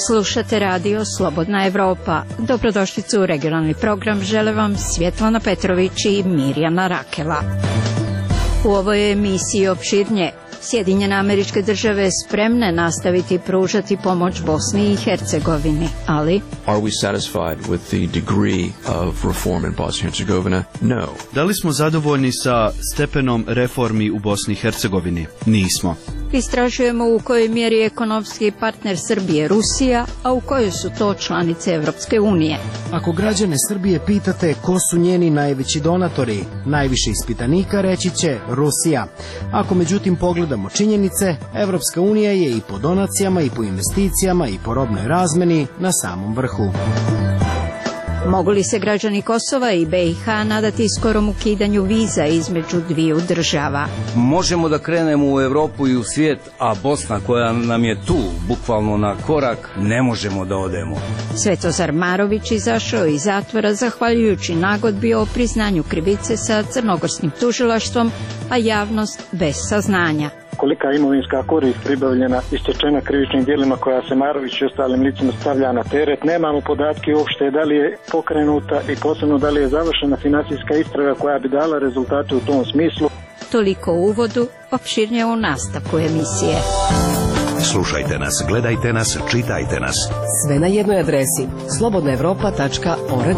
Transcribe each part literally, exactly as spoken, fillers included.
Slušate radio Slobodna Evropa. Dobrodošlicu u regionalni program žele vam Svjetlana Petrović i Mirjana Rakela. U ovoj emisiji opširnije. Sjedinjene Američke Države spremne nastaviti pružati pomoć Bosni i Hercegovini, ali Are we satisfied with the degree of reform in Bosnia and Herzegovina? No. Da li smo zadovoljni sa stepenom reformi u Bosni i Hercegovini? Nismo. Istražujemo u kojoj mjeri je ekonomski partner Srbije Rusija, a u kojoj su to članice Evropske unije. Ako građane Srbije pitate ko su njeni najveći donatori, najviše ispitanika reći će Rusija. Ako međutim pogledamo činjenice, Evropska unija je i po donacijama i po investicijama i po robnoj razmeni na samom vrhu. Mogu li se građani Kosova i B i H nadati skorom ukidanju viza između dviju država? Možemo da krenemo u Evropu i u svijet, a Bosna koja nam je tu, bukvalno na korak, ne možemo da odemo. Svetozar Marović izašao iz zatvora zahvaljujući nagodbi o priznanju krivice sa crnogorskim tužilaštvom, a javnost bez saznanja. Kolika imovinska korist pribavljena i stečena krivičnim djelima koja se Marović i ostalim licima stavlja na teret. Nemamo podatke uopšte da li je pokrenuta i posebno da li je završena finansijska istraga koja bi dala rezultate u tom smislu. Toliko u uvodu, opširnije u nastavku emisije. Slušajte nas, gledajte nas, čitajte nas. Sve na jednoj adresi slobodna evropa tačka org.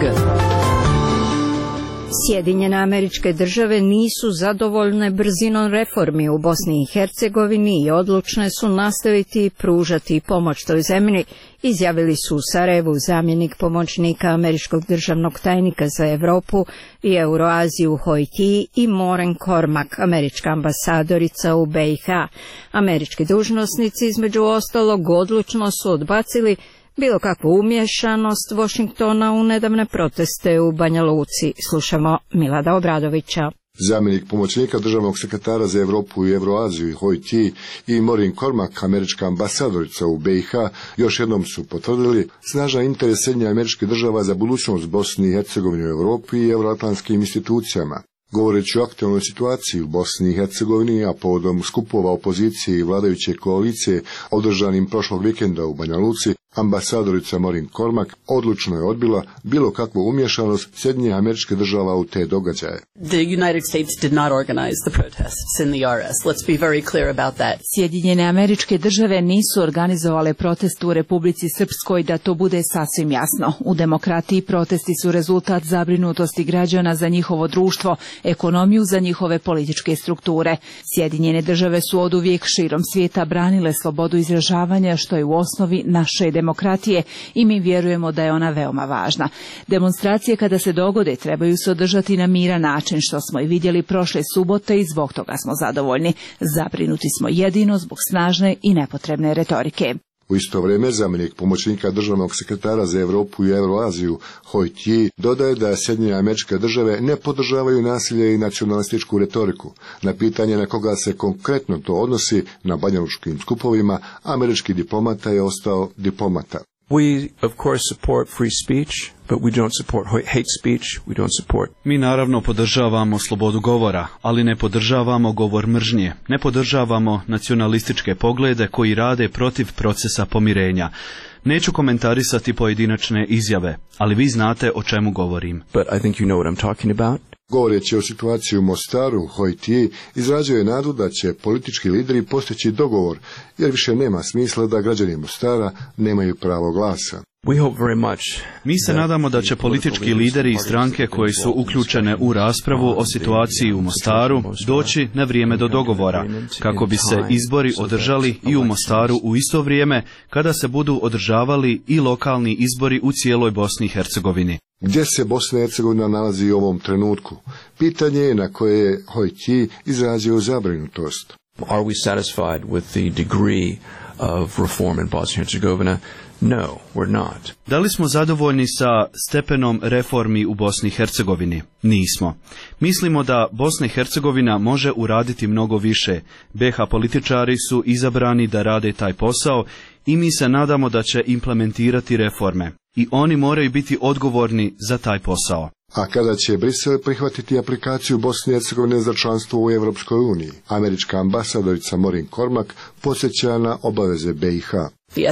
Sjedinjene Američke Države nisu zadovoljne brzinom reformi u Bosni i Hercegovini i odlučne su nastaviti pružati pomoć toj zemlji, izjavili su u Sarajevu zamjenik pomoćnika američkog državnog tajnika za Evropu i Euroaziju Hoi Ti i Maureen Cormack, američka ambasadorica u B i H. Američki dužnosnici između ostalog odlučno su odbacili bilo kakvu umješanost Washingtona u nedavne proteste u Banja Luci. Slušamo Milada Obradovića. Zamjenik pomoćnika državnog sekretara za Europu i Euroaziju Hoi Ti i Maureen Cormack, američka ambasadorica u B i H, još jednom su potvrdili snažan interes Sjedinjenih Američkih Država za budućnost Bosni i Hercegovine u Europi i euroatlantskim institucijama. Govoreći o aktualnoj situaciji u Bosni i Hercegovini, a povodom skupova opozicije i vladajuće koalicije održanim prošlog vikenda u Banja Luci, ambasadorica Maureen Cormack odlučno je odbila bilo kakvu umješanost Sjedinjenih Američkih Država u te događaje. The United States did not organize the protests in the R S. Let's be very clear about that. Sjedinjene Američke Države nisu organizovale protest u Republici Srpskoj, da to bude sasvim jasno. U demokratiji protesti su rezultat zabrinutosti građana za njihovo društvo, ekonomiju, za njihove političke strukture. Sjedinjene Države su oduvijek širom svijeta branile slobodu izražavanja, što je u osnovi naše demokratije. demokratije i mi vjerujemo da je ona veoma važna. Demonstracije kada se dogode trebaju se održati na miran način, što smo i vidjeli prošle subote i zbog toga smo zadovoljni. Zabrinuti smo jedino zbog snažne i nepotrebne retorike. U isto vrijeme zamjenik pomoćnika državnog sekretara za Europu i Euroaziju Hoi Ti dodaje da Sjedinjene Američke Države ne podržavaju nasilje i nacionalističku retoriku. Na pitanje na koga se konkretno to odnosi na banjalučkim skupovima, američki diplomata je ostao diplomata. We, of course, support free speech, but we don't support hate speech, we don't support... Mi naravno podržavamo slobodu govora, ali ne podržavamo govor mržnje. Ne podržavamo nacionalističke poglede koji rade protiv procesa pomirenja. Neću komentarisati pojedinačne izjave, ali vi znate o čemu govorim. But I think you know what I'm talking about. Govoreći o situaciji u Mostaru, Hoi Ti izrazio je nadu da će politički lideri postići dogovor, jer više nema smisla da građani Mostara nemaju pravo glasa. Mi se nadamo da će politički lideri i stranke koji su uključene u raspravu o situaciji u Mostaru doći na vrijeme do dogovora, kako bi se izbori održali i u Mostaru u isto vrijeme kada se budu održavali i lokalni izbori u cijeloj Bosni i Hercegovini. Gdje se Bosna i Hercegovina nalazi u ovom trenutku? Pitanje je na koje je Hoi Ti izrazio zabrinutost. Are we satisfied with the degree of reform in Bosnia and Herzegovina? No, we're not. Da li smo zadovoljni sa stepenom reformi u Bosni i Hercegovini? Nismo. Mislimo da Bosna i Hercegovina može uraditi mnogo više. B H političari su izabrani da rade taj posao i mi se nadamo da će implementirati reforme. I oni moraju biti odgovorni za taj posao. A kada će Brisel prihvatiti aplikaciju Bosne i Hercegovine za članstvo u Evropskoj uniji? Američka ambasadorica Maureen Cormack podsjeća na obaveze B i H.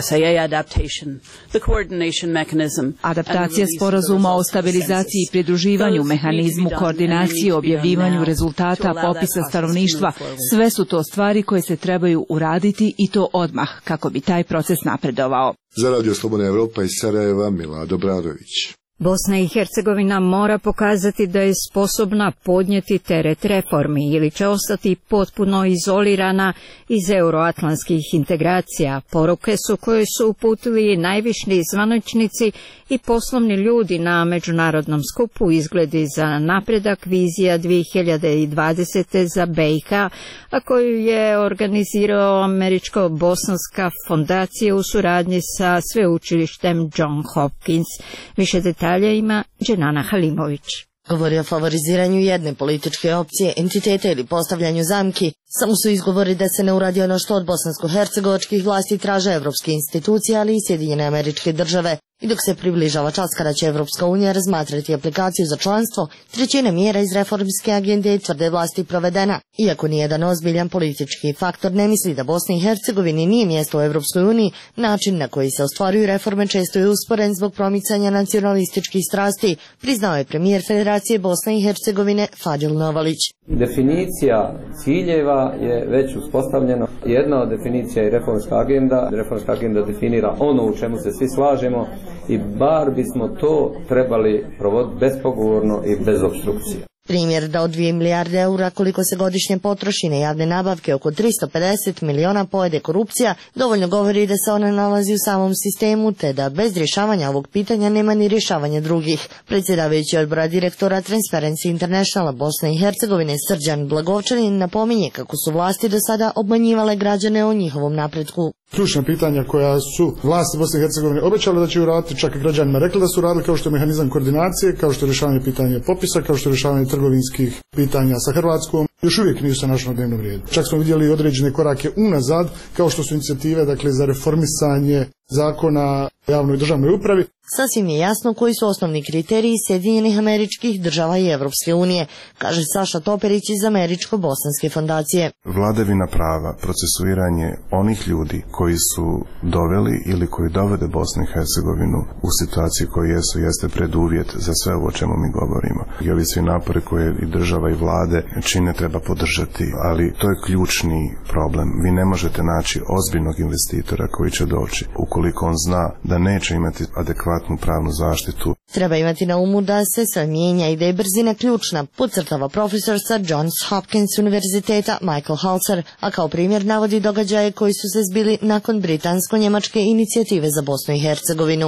Adaptacija sporazuma o stabilizaciji i pridruživanju, mehanizmu koordinacije, objavljivanju rezultata popisa stanovništva, sve su to stvari koje se trebaju uraditi i to odmah, kako bi taj proces napredovao. Za Radio Slobodna Evropa iz Sarajeva, Milado Bradović. Bosna i Hercegovina mora pokazati da je sposobna podnijeti teret reformi ili će ostati potpuno izolirana iz euroatlantskih integracija. Poruke su koje su uputili najviši zvaničnici i poslovni ljudi na međunarodnom skupu Izgledi za napredak vizija dvije hiljade dvadesete za B i H, a koju je organizirao Američko-bosanska fondacija u suradnji sa sveučilištem John Hopkins. Više detalja ima Dženana Halimović. Govori o favoriziranju jedne političke opcije, entiteta ili postavljanju zamki. Samo su izgovori da se ne uradi ono što od bosansko-hercegovačkih vlasti traže evropske institucije, ali i Sjedinjene Američke Države. I dok se približava čas kada će Evropska unija razmatrati aplikaciju za članstvo, trećina mjera iz reformske agende tvrde vlasti provedena. Iako nijedan ozbiljan politički faktor ne misli da Bosni i Hercegovini nije mjesto u Evropskoj uniji, način na koji se ostvaruju reforme često je usporen zbog promicanja nacionalističkih strasti, priznao je premijer Federacije Bosne i Hercegovine Fadil Novalić. Definicija ciljeva je već uspostavljena. Jedna od definicija je reformska agenda. Reformska agenda definira ono u čemu se svi slažemo i bar bismo to trebali provoditi bespogovorno i bez opstrukcije. Primjer da od dvije milijarde eura koliko se godišnje potroši na javne nabavke oko tristo pedeset miliona pojede korupcija, dovoljno govori da se ona nalazi u samom sistemu, te da bez rješavanja ovog pitanja nema ni rješavanja drugih. Predsjedavajući odbora direktora Transparency Internationala Bosne i Hercegovine Srđan Blagovčanin napominje kako su vlasti do sada obmanjivale građane o njihovom napretku. Ključna pitanja koja su vlasti Bosne i Hercegovine obećale da će uraditi, čak i građanima rekli da su radili, kao što je mehanizam koordinacije, kao što je rješavanje pitanja popisa, kao što je rješavanje trgovinskih pitanja sa Hrvatskom, još uvijek nisu se našli na dnevnom redu. Čak smo vidjeli određene korake unazad, kao što su inicijative dakle, za reformisanje zakona o javnoj državnoj upravi. Sasvim je jasno koji su osnovni kriteriji Sjedinjenih Američkih Država i Evropske unije, kaže Saša Toperić iz Američko-bosanske fondacije. Vladavina prava, procesuiranje onih ljudi koji su doveli ili koji dovede Bosnu i Hercegovinu u situaciji koji jesu, jeste preduvjet za sve ovo o čemu mi govorimo. I ovi svi napori koje i država i vlade čine treba podržati, ali to je ključni problem. Vi ne možete naći ozbiljnog investitora koji će doći ukoliko on zna da neće imati adekvatnu pravnu zaštitu. Treba imati na umu da se sve mijenja i da je brzina ključna, podcrtava profesor sa Johns Hopkins univerziteta Michael Halser, a kao primjer navodi događaje koji su se zbili nakon britansko-njemačke inicijative za Bosnu i Hercegovinu.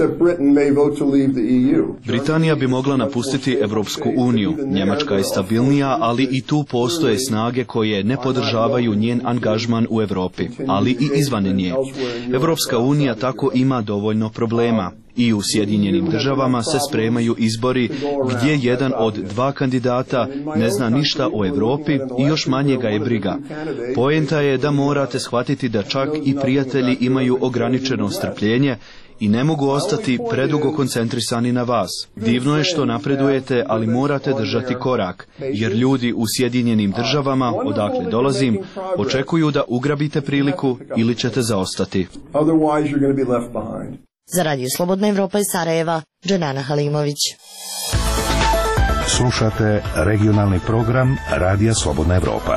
Britanija bi mogla napustiti Evropsku uniju. Njemačka je stabilnija, ali i tu postoje snage koje ne podržavaju njen angažman u Europi, ali i izvan nje. Evropska unija tako ima dovoljno problema. I u Sjedinjenim Državama se spremaju izbori gdje jedan od dva kandidata ne zna ništa o Europi i još manje ga je briga. Poenta je da morate shvatiti da čak i prijatelji imaju ograničeno strpljenje i ne mogu ostati predugo koncentrisani na vas. Divno je što napredujete, ali morate držati korak, jer ljudi u Sjedinjenim Državama, odakle dolazim, očekuju da ugrabite priliku ili ćete zaostati. Za Radio Slobodna Evropa iz Sarajeva, Dženana Halimović. Slušate regionalni program Radija Slobodna Evropa.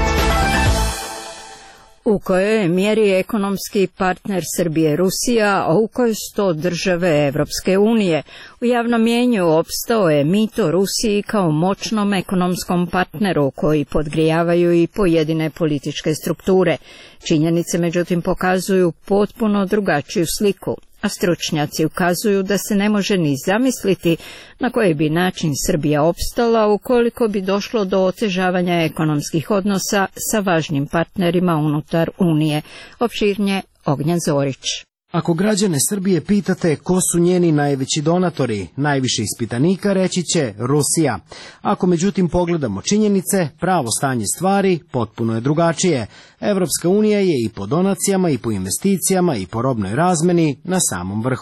U kojoj je mjeri ekonomski partner Srbije Rusija, a u kojoj su to države Evropske unije. U javnom mjenju opstao je mito Rusiji kao moćnom ekonomskom partneru koji podgrijavaju i pojedine političke strukture. Činjenice međutim pokazuju potpuno drugačiju sliku, a stručnjaci ukazuju da se ne može ni zamisliti na koji bi način Srbija opstala ukoliko bi došlo do otežavanja ekonomskih odnosa sa važnim partnerima unutar Unije. Opširnije Ognjan Zorić. Ako građane Srbije pitate ko su njeni najveći donatori, najviše ispitanika reći će Rusija. Ako međutim pogledamo činjenice, pravo stanje stvari potpuno je drugačije. Evropska unija je i po donacijama i po investicijama i po robnoj razmeni na samom vrhu.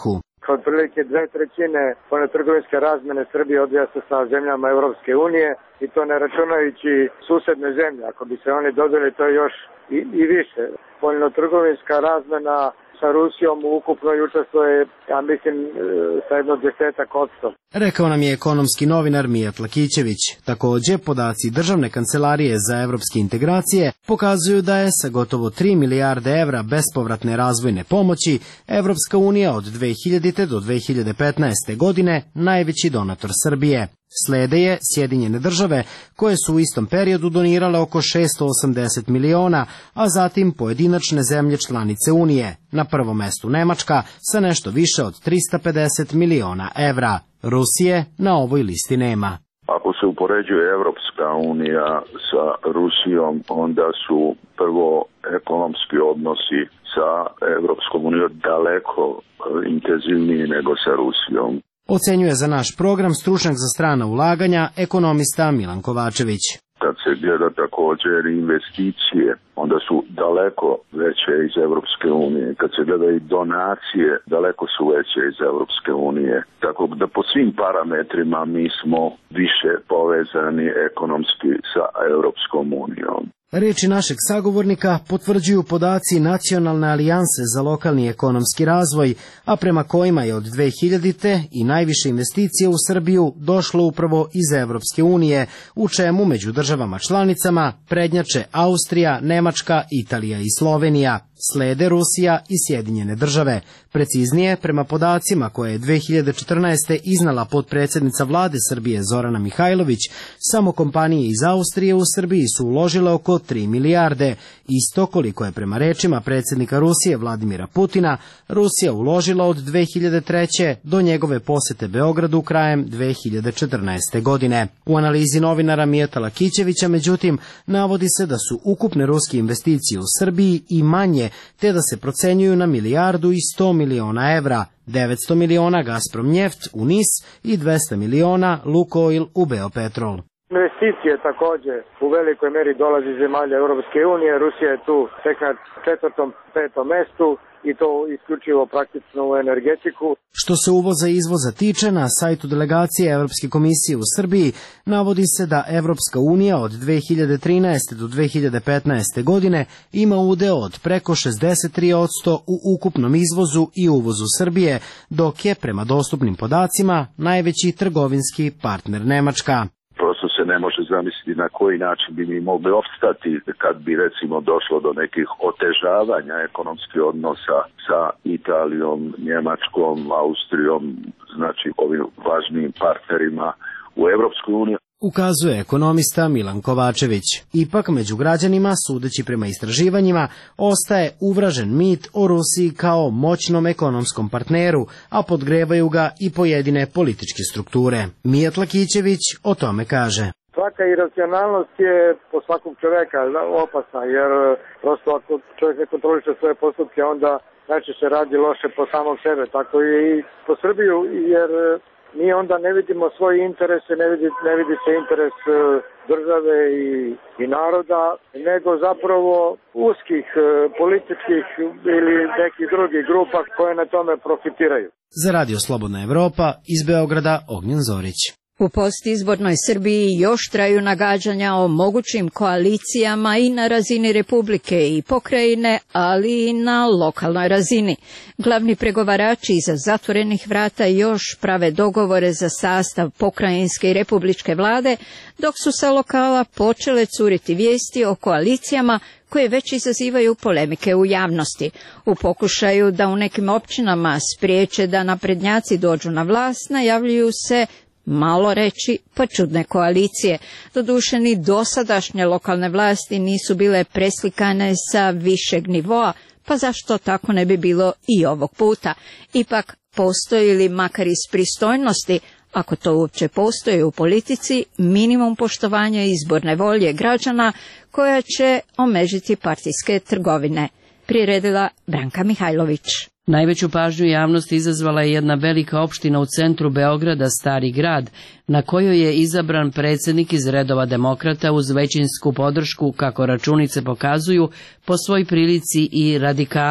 otprilike dve trećine spoljnotrgovinske razmene Srbije odvija se sa zemljama Europske unije i to ne računajući susedne zemlje. Ako bi se oni dodali, to je još i, i više. Spoljnotrgovinska razmena sa Rusijom ukupno učestvuje, ja mislim, sa jedno desetak odsto. Rekao nam je ekonomski novinar Mijat Lakićević. Takođe, podaci Državne kancelarije za evropske integracije pokazuju da je sa gotovo tri milijarde evra bespovratne razvojne pomoći Evropska unija od dve hiljadite do dve hiljade petnaeste. godine najveći donator Srbije. Slede je Sjedinjene države, koje su u istom periodu donirale oko šesto osamdeset miliona, a zatim pojedinačne zemlje članice Unije. Na prvom mestu Nemačka sa nešto više od trista pedeset miliona evra. Rusije na ovoj listi nema. Ako se upoređuje Evropska unija sa Rusijom, onda su prvo ekonomski odnosi sa Evropskom unijom daleko intenzivniji nego sa Rusijom. Ocenjuje za naš program stručnjak za strana ulaganja, ekonomista Milan Kovačević. Kad se gleda također investicije, onda su daleko veće iz Evropske unije. Kad se gleda i donacije, daleko su veće iz Evropske unije. Tako da po svim parametrima mi smo više povezani ekonomski sa Evropskom unijom. Reči našeg sagovornika potvrđuju podaci Nacionalne alijanse za lokalni ekonomski razvoj, a prema kojima je od dve hiljadite. i najviše investicije u Srbiju došlo upravo iz Evropske unije, u čemu među državama članicama prednjače Austrija, Nemačka, Italija i Slovenija. Slede Rusija i Sjedinjene države. Preciznije, prema podacima koje je dve hiljade četrnaeste. iznala potpredsjednica vlade Srbije Zorana Mihajlović, samo kompanije iz Austrije u Srbiji su uložile oko tri milijarde. Isto koliko je prema rečima predsjednika Rusije Vladimira Putina Rusija uložila od dve hiljade treće. do njegove posete Beogradu krajem dve hiljade četrnaeste. godine. U analizi novinara Mijeta Lakićevića, međutim, navodi se da su ukupne ruske investicije u Srbiji i manje, te da se procenjuju na milijardu i sto miliona evra, devetsto miliona Gazprom Njeft u Nis i dvesta miliona Lukoil u Beopetrol. Investicije također u velikoj meri dolazi iz zemalja Europske unije. Rusija je tu tek na četvrtom, petom mestu i to isključivo praktično u energetiku. Što se uvoza i izvoza tiče, na sajtu delegacije Evropske komisije u Srbiji navodi se da Evropska unija od dve hiljade trinaeste. do dve hiljade petnaeste. godine ima udeo od preko šezdeset tri posto u ukupnom izvozu i uvozu Srbije, dok je prema dostupnim podacima najveći trgovinski partner Nemačka. Prosto se ne može zamisliti na koji način bi mi mogli opstati kad bi recimo došlo do nekih otežavanja ekonomskih odnosa sa Italijom, Njemačkom, Austrijom, znači ovim važnim partnerima u Evropskoj uniji. Ukazuje ekonomista Milan Kovačević. Ipak među građanima, sudeći prema istraživanjima, ostaje uvražen mit o Rusiji kao moćnom ekonomskom partneru, a podgrevaju ga i pojedine političke strukture. Mijat Lakićević o tome kaže. Svaka iracionalnost je po svakog čoveka opasna, jer prosto ako čovjek ne kontroliše svoje postupke, onda najčešće radi loše po samog sebe. Tako i po Srbiju, jer mi onda ne vidimo svoje interese, ne vidi, ne vidi se interes države i, i naroda, nego zapravo uskih političkih ili nekih drugih grupa koje na tome profitiraju. Za Radio Slobodna Evropa iz Beograda Ognjen Zorić. U postizbornoj Srbiji još traju nagađanja o mogućim koalicijama i na razini Republike i pokrajine, ali i na lokalnoj razini. Glavni pregovarači iza zatvorenih vrata još prave dogovore za sastav pokrajinske i republičke vlade, dok su sa lokala počele curiti vijesti o koalicijama koje već izazivaju polemike u javnosti. U pokušaju da u nekim općinama spriječe da naprednjaci dođu na vlast, najavljuju se malo reći pa čudne koalicije. Doduše ni dosadašnje lokalne vlasti nisu bile preslikane sa višeg nivoa, pa zašto tako ne bi bilo i ovog puta? Ipak postoji li makar iz pristojnosti, ako to uopće postoji u politici, minimum poštovanja izborne volje građana koja će omežiti partijske trgovine? Priredila Branka Mihajlović. Najveću pažnju javnosti izazvala je jedna velika opština u centru Beograda, Stari grad, na kojoj je izabran predsjednik iz redova demokrata uz većinsku podršku, kako računice pokazuju, po svoj prilici i radikala.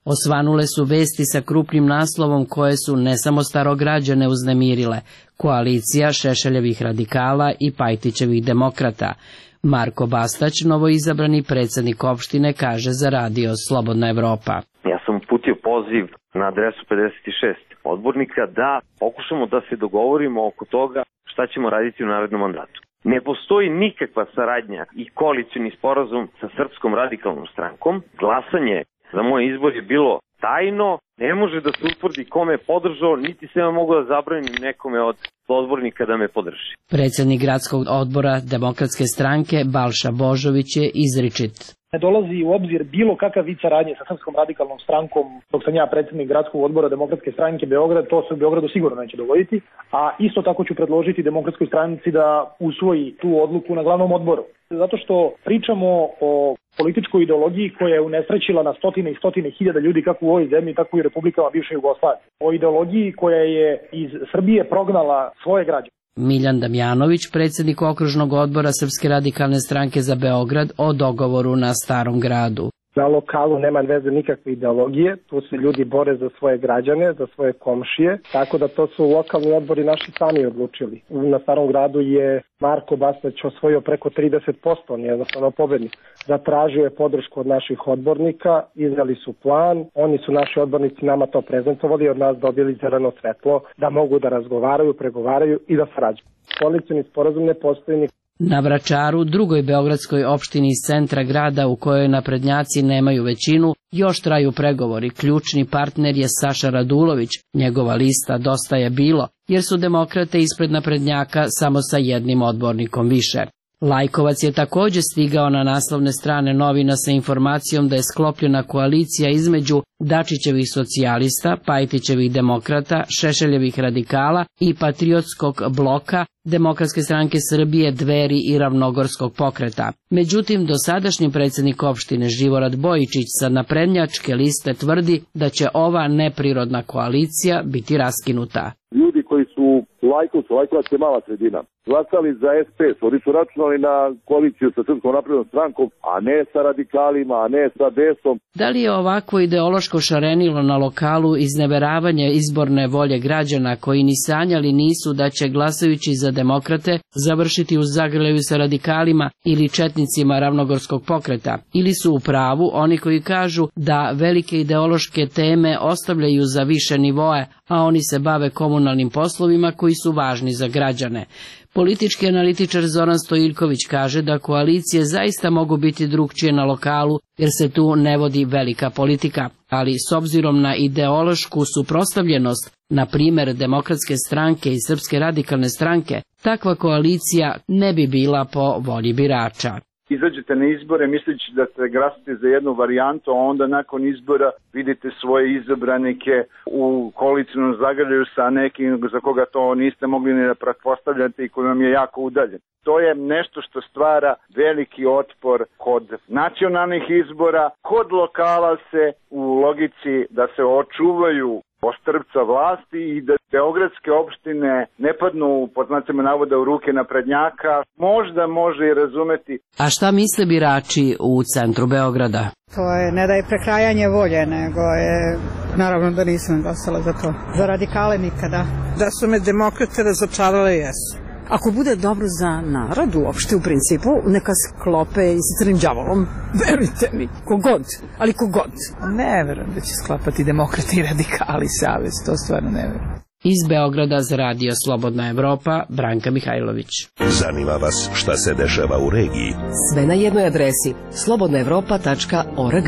Osvanule su vesti sa krupnim naslovom koje su ne samo starograđane uznemirile, koalicija Šešeljevih radikala i Pajtićevih demokrata. Marko Bastać, novoizabrani predsjednik opštine, kaže za radio Slobodna Evropa. Ja sam uputio poziv na adresu pedeset šest odbornika da pokušamo da se dogovorimo oko toga šta ćemo raditi u narednom mandatu. Ne postoji nikakva saradnja i koalicioni sporazum sa Srpskom radikalnom strankom. Glasanje za moj izbor je bilo tajno, ne može da se utvrdi kome je podržao, niti se ja mogu da zabranim nekome od odbornika da me podrži. Predsjednik gradskog odbora Demokratske stranke Balša Božović je izričit. Ne dolazi u obzir bilo kakav vid saradnje sa Srpskom radikalnom strankom dok sam ja predsjednik gradskog odbora Demokratske stranke Beograd, to se u Beogradu sigurno neće dogoditi, a isto tako ću predložiti Demokratskoj stranci da usvoji tu odluku na glavnom odboru. Zato što pričamo o političkoj ideologiji koja je unesrećila na stotine i stotine hiljada ljudi kako u ovoj zemlji, tako i u republikama bivše Jugoslavije. O ideologiji koja je iz Srbije prognala svoje građane. Miljan Damjanović, predsjednik okružnog odbora Srpske radikalne stranke za Beograd, o dogovoru na Starom gradu. Na lokalu nema veze nikakve ideologije, tu se ljudi bore za svoje građane, za svoje komšije, tako da to su lokalni odbori naši sami odlučili. Na Starom gradu je Marko Bastać osvojio preko trideset posto, on je jednostavno pobednik. Zatražio je podršku od naših odbornika, izneli su plan, oni su naši odbornici nama to prezentovali, od nas dobili zeleno svetlo da mogu da razgovaraju, pregovaraju i da sarađuju. Koalicioni sporazum ne postoji nikako. Na Vračaru, drugoj beogradskoj opštini iz centra grada u kojoj naprednjaci nemaju većinu, još traju pregovori. Ključni partner je Saša Radulović. Njegova lista Dosta je bilo, jer su demokrate ispred naprednjaka samo sa jednim odbornikom više. Lajkovac je također stigao na naslovne strane novina sa informacijom da je sklopljena koalicija između Dačićevih socijalista, Pajtićevih demokrata, Šešeljevih radikala i Patriotskog bloka, Demokratske stranke Srbije, Dveri i Ravnogorskog pokreta. Međutim, dosadašnji predsjednik opštine Živorad Bojičić sa naprednjačke liste tvrdi da će ova neprirodna koalicija biti raskinuta. Ljudi koji su u Lajkovcu, Lajkovac je mala sredina, glasali za es pe es, oni su računali na koaliciju sa Srpskom naprednom strankom, a ne sa radikalima, a ne sa desom. Da li je ovako ideološko šarenilo na lokalu izneveravanje izborne volje građana koji ni sanjali nisu da će glasajući za demokrate završiti u zagrljaju sa radikalima ili četnicima Ravnogorskog pokreta, ili su u pravu oni koji kažu da velike ideološke teme ostavljaju za više nivoe, a oni se bave komunalnim poslovima koji su važni za građane. Politički analitičar Zoran Stojiljković kaže da koalicije zaista mogu biti drugčije na lokalu jer se tu ne vodi velika politika, ali s obzirom na ideološku suprotstavljenost, na primjer Demokratske stranke i Srpske radikalne stranke, takva koalicija ne bi bila po volji birača. Izađete na izbore misleći da ste glasate za jednu varijantu, a onda nakon izbora vidite svoje izabranike u koalicijnom zagrljaju sa nekim za koga to niste mogli ni da pretpostavljate i koji vam je jako udaljen. To je nešto što stvara veliki otpor kod nacionalnih izbora, kod lokala se u logici da se očuvaju ostrvca vlasti i da beogradske opštine ne padnu pod znacima navoda u ruke naprednjaka, možda može i razumeti. A šta misle birači u centru Beograda? To je ne da je prekrajanje volje, nego je, naravno da nisam glasala za to. Za radikale nikada. Da su me demokrate razočarale, jesu. Ako bude dobro za narod uopšte u principu, neka sklope i sa crnim đavolom. Verujte mi, kogod, ali kogod. Ne verujem da će sklapati demokrati i radikali savez, to stvarno ne verujem. Iz Beograda za radio Slobodna Evropa, Branka Mihajlović. Zanima vas šta se dešava u regiji? Sve na jednoj adresi slobodna evropa tačka org.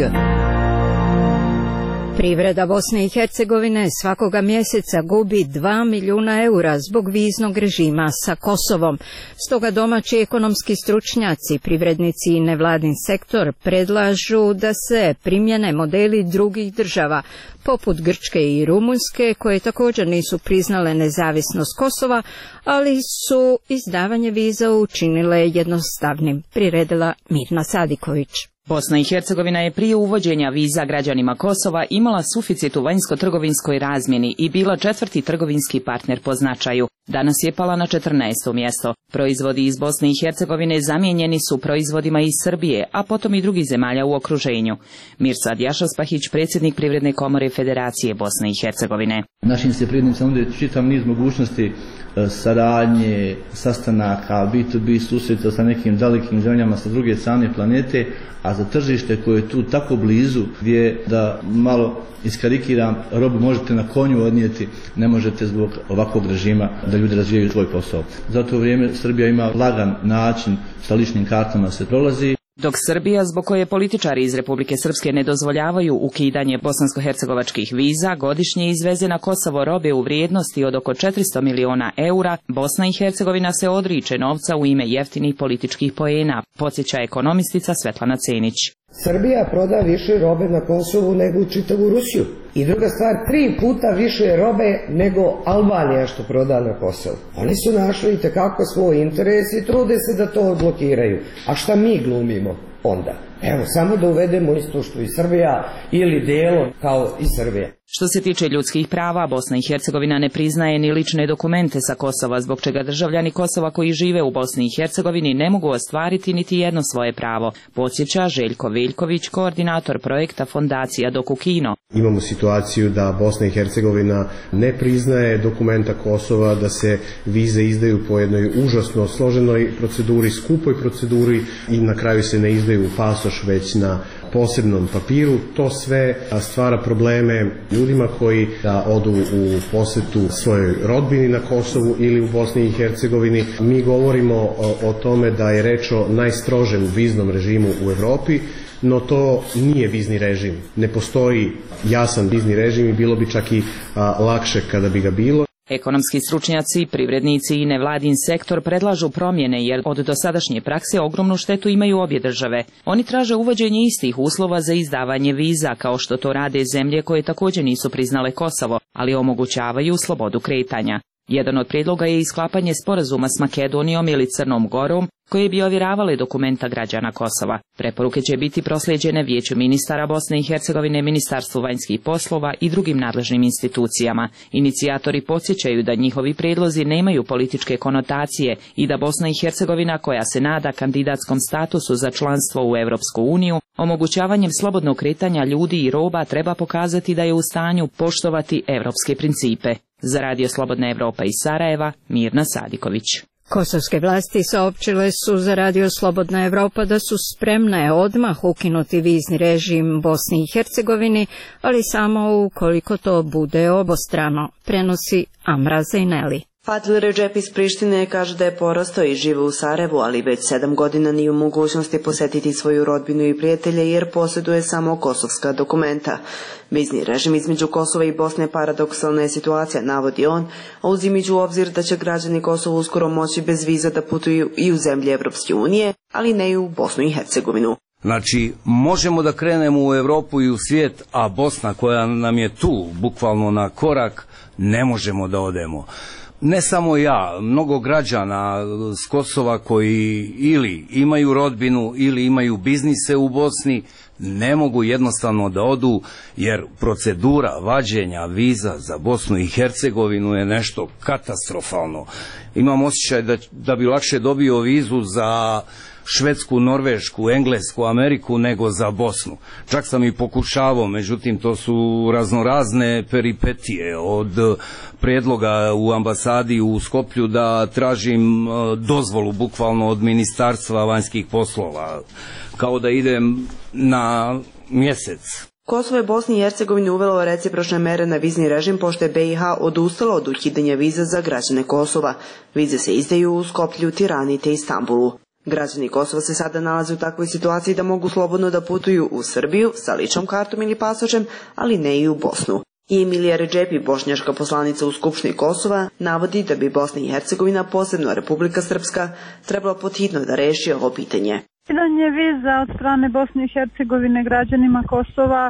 Privreda Bosne i Hercegovine svakoga mjeseca gubi dva milijuna eura zbog viznog režima sa Kosovom. Stoga domaći ekonomski stručnjaci, privrednici i nevladin sektor predlažu da se primjene modeli drugih država, poput Grčke i Rumunjske, koje također nisu priznale nezavisnost Kosova, ali su izdavanje viza učinile jednostavnim, priredila Mirna Sadiković. Bosna i Hercegovina je prije uvođenja viza građanima Kosova imala suficit u vanjsko-trgovinskoj razmjeni i bila četvrti trgovinski partner po značaju. Danas je pala na četrnaesto mjesto. Proizvodi iz Bosne i Hercegovine zamijenjeni su proizvodima iz Srbije, a potom i drugih zemalja u okruženju. Mirsad Jašaspahić, predsjednik Privredne komore Federacije Bosne i Hercegovine. Našim se privrednicima nude čitav niz mogućnosti saradnje, sastanaka, B to B susreta sa nekim dalekim zemljama sa druge strane planete, a za tržište koje je tu tako blizu, gdje da malo iskarikiram, robu možete na konju odnijeti, ne možete zbog ovakvog režima da ljudi razvijaju svoj posao. Za to vrijeme Srbija ima lagan način, sa ličnim kartama se prolazi. Dok Srbija, zbog koje političari iz Republike Srpske ne dozvoljavaju ukidanje bosansko-hercegovačkih viza, godišnje izveze na Kosovo robe u vrijednosti od oko četiristo miliona eura, Bosna i Hercegovina se odriče novca u ime jeftinih političkih poena, podsjeća ekonomistica Svetlana Cenić. Srbija proda više robe na Kosovu nego u čitavu Rusiju. I druga stvar, tri puta više robe nego Albanija što proda na Kosovu. Oni su našli i tekako svoj interes i trude se da to odblokiraju. A šta mi glumimo onda? Evo, samo da uvedemo isto što i Srbija ili delom kao i Srbija. Što se tiče ljudskih prava, Bosna i Hercegovina ne priznaje ni lične dokumente sa Kosova, zbog čega državljani Kosova koji žive u Bosni i Hercegovini ne mogu ostvariti niti jedno svoje pravo, podsjeća Željko Veljković, koordinator projekta Fondacija Dokukino. Imamo situaciju da Bosna i Hercegovina ne priznaje dokumenta Kosova, da se vize izdaju po jednoj užasno složenoj proceduri, skupoj proceduri i na kraju se ne izdaju u pasoš već na posebnom papiru. To sve stvara probleme ljudima koji da odu u posetu svojoj rodbini na Kosovu ili u Bosni i Hercegovini. Mi govorimo o, o tome da je reč o najstrožem viznom režimu u Europi, no to nije vizni režim. Ne postoji jasan vizni režim i bilo bi čak i a, lakše kada bi ga bilo. Ekonomski stručnjaci, privrednici i nevladin sektor predlažu promjene jer od dosadašnje prakse ogromnu štetu imaju obje države. Oni traže uvođenje istih uslova za izdavanje viza kao što to rade zemlje koje također nisu priznale Kosovo, ali omogućavaju slobodu kretanja. Jedan od prijedloga je isklapanje sporazuma s Makedonijom ili Crnom Gorom koje bi ovjeravale dokumenta građana Kosova. Preporuke će biti proslijeđene Vijeću ministara Bosne i Hercegovine, Ministarstvu vanjskih poslova i drugim nadležnim institucijama. Inicijatori podsjećaju da njihovi prijedlozi nemaju političke konotacije i da Bosna i Hercegovina, koja se nada kandidatskom statusu za članstvo u Europsku uniju, omogućavanjem slobodnog kretanja ljudi i roba treba pokazati da je u stanju poštovati europske principe. Za Radio Slobodna Evropa iz Sarajeva, Mirna Sadiković. Kosovske vlasti saopćile su za Radio Slobodna Evropa da su spremne odmah ukinuti vizni režim Bosni i Hercegovini, ali samo ukoliko to bude obostrano, prenosi Amra Zejneli. Fadil Redžep iz Prištine kaže da je porastao i žive u Sarajevu, ali već sedam godina nije u mogućnosti posjetiti svoju rodbinu i prijatelje jer posjeduje samo kosovska dokumenta. Vizni režim između Kosova i Bosne paradoksalna je situacija, navodi on, a uzimajući u obzir da će građani Kosova uskoro moći bez viza da putuju i u zemlje Evropske unije, ali ne i u Bosnu i Hercegovinu. Znači, možemo da krenemo u Europu i u svijet, a Bosna koja nam je tu, bukvalno na korak, ne možemo da odemo. Ne samo ja, mnogo građana s Kosova koji ili imaju rodbinu ili imaju biznise u Bosni ne mogu jednostavno da odu jer procedura vađenja viza za Bosnu i Hercegovinu je nešto katastrofalno. Imam osjećaj da, da bi lakše dobio vizu za Švedsku, Norvešku, Englesku, Ameriku nego za Bosnu. Čak sam i pokušavao, međutim to su raznorazne peripetije od prijedloga u ambasadi u Skoplju da tražim dozvolu bukvalno od Ministarstva vanjskih poslova, kao da idem na mjesec. Kosovo je Bosni i Hercegovini uvelo recipročne mere na vizni režim pošto je B i H odustala od ukidanja viza za građane Kosova. Vize se izdaju u Skoplju, Tirani te Istanbulu. Građani Kosova se sada nalaze u takvoj situaciji da mogu slobodno da putuju u Srbiju sa ličnom kartom ili pasošem, ali ne i u Bosnu. I Emilija Redžepi, bošnjačka poslanica u Skupštini Kosova, navodi da bi Bosna i Hercegovina, posebno Republika Srpska, trebala podhitno da reši ovo pitanje. Ukidanje viza od strane Bosne i Hercegovine građanima Kosova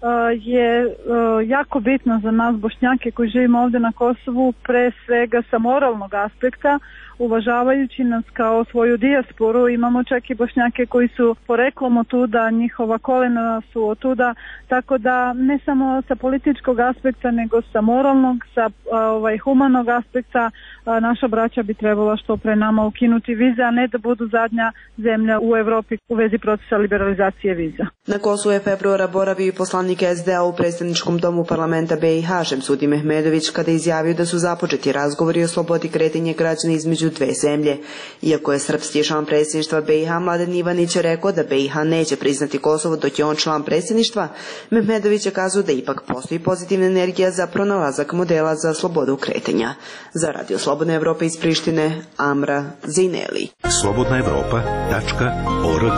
je jako bitno za nas Bošnjake koji živimo ovdje na Kosovu, pre svega sa moralnog aspekta, uvažavajući nas kao svoju dijasporu. Imamo čak i Bošnjake koji su poreklom otuda, njihova kolena su otuda, tako da ne samo sa političkog aspekta, nego sa moralnog, sa ovaj, humanog aspekta, a, naša braća bi trebala što pre nama ukinuti vize, a ne da budu zadnja zemlja u Evropi u vezi procesa liberalizacije viza. Na Kosovu je februara boravio i poslanik S D A u predstavničkom domu parlamenta B i H Šemsudin Mehmedović kada je izjavio da su započeti razgovori o slobodi kretanja građana između dve zemlje. Iako je srpski član predsjedništva B i H Mladen Ivanić rekao da B i H neće priznati Kosovo dok je on član predsjedništva, Mehmedović je kazao da ipak postoji pozitivna energija za pronalazak modela za slobodu kretanja. Za Radio Slobodna Evropa iz Prištine, Amra Zineli. slobodna evropa tačka org.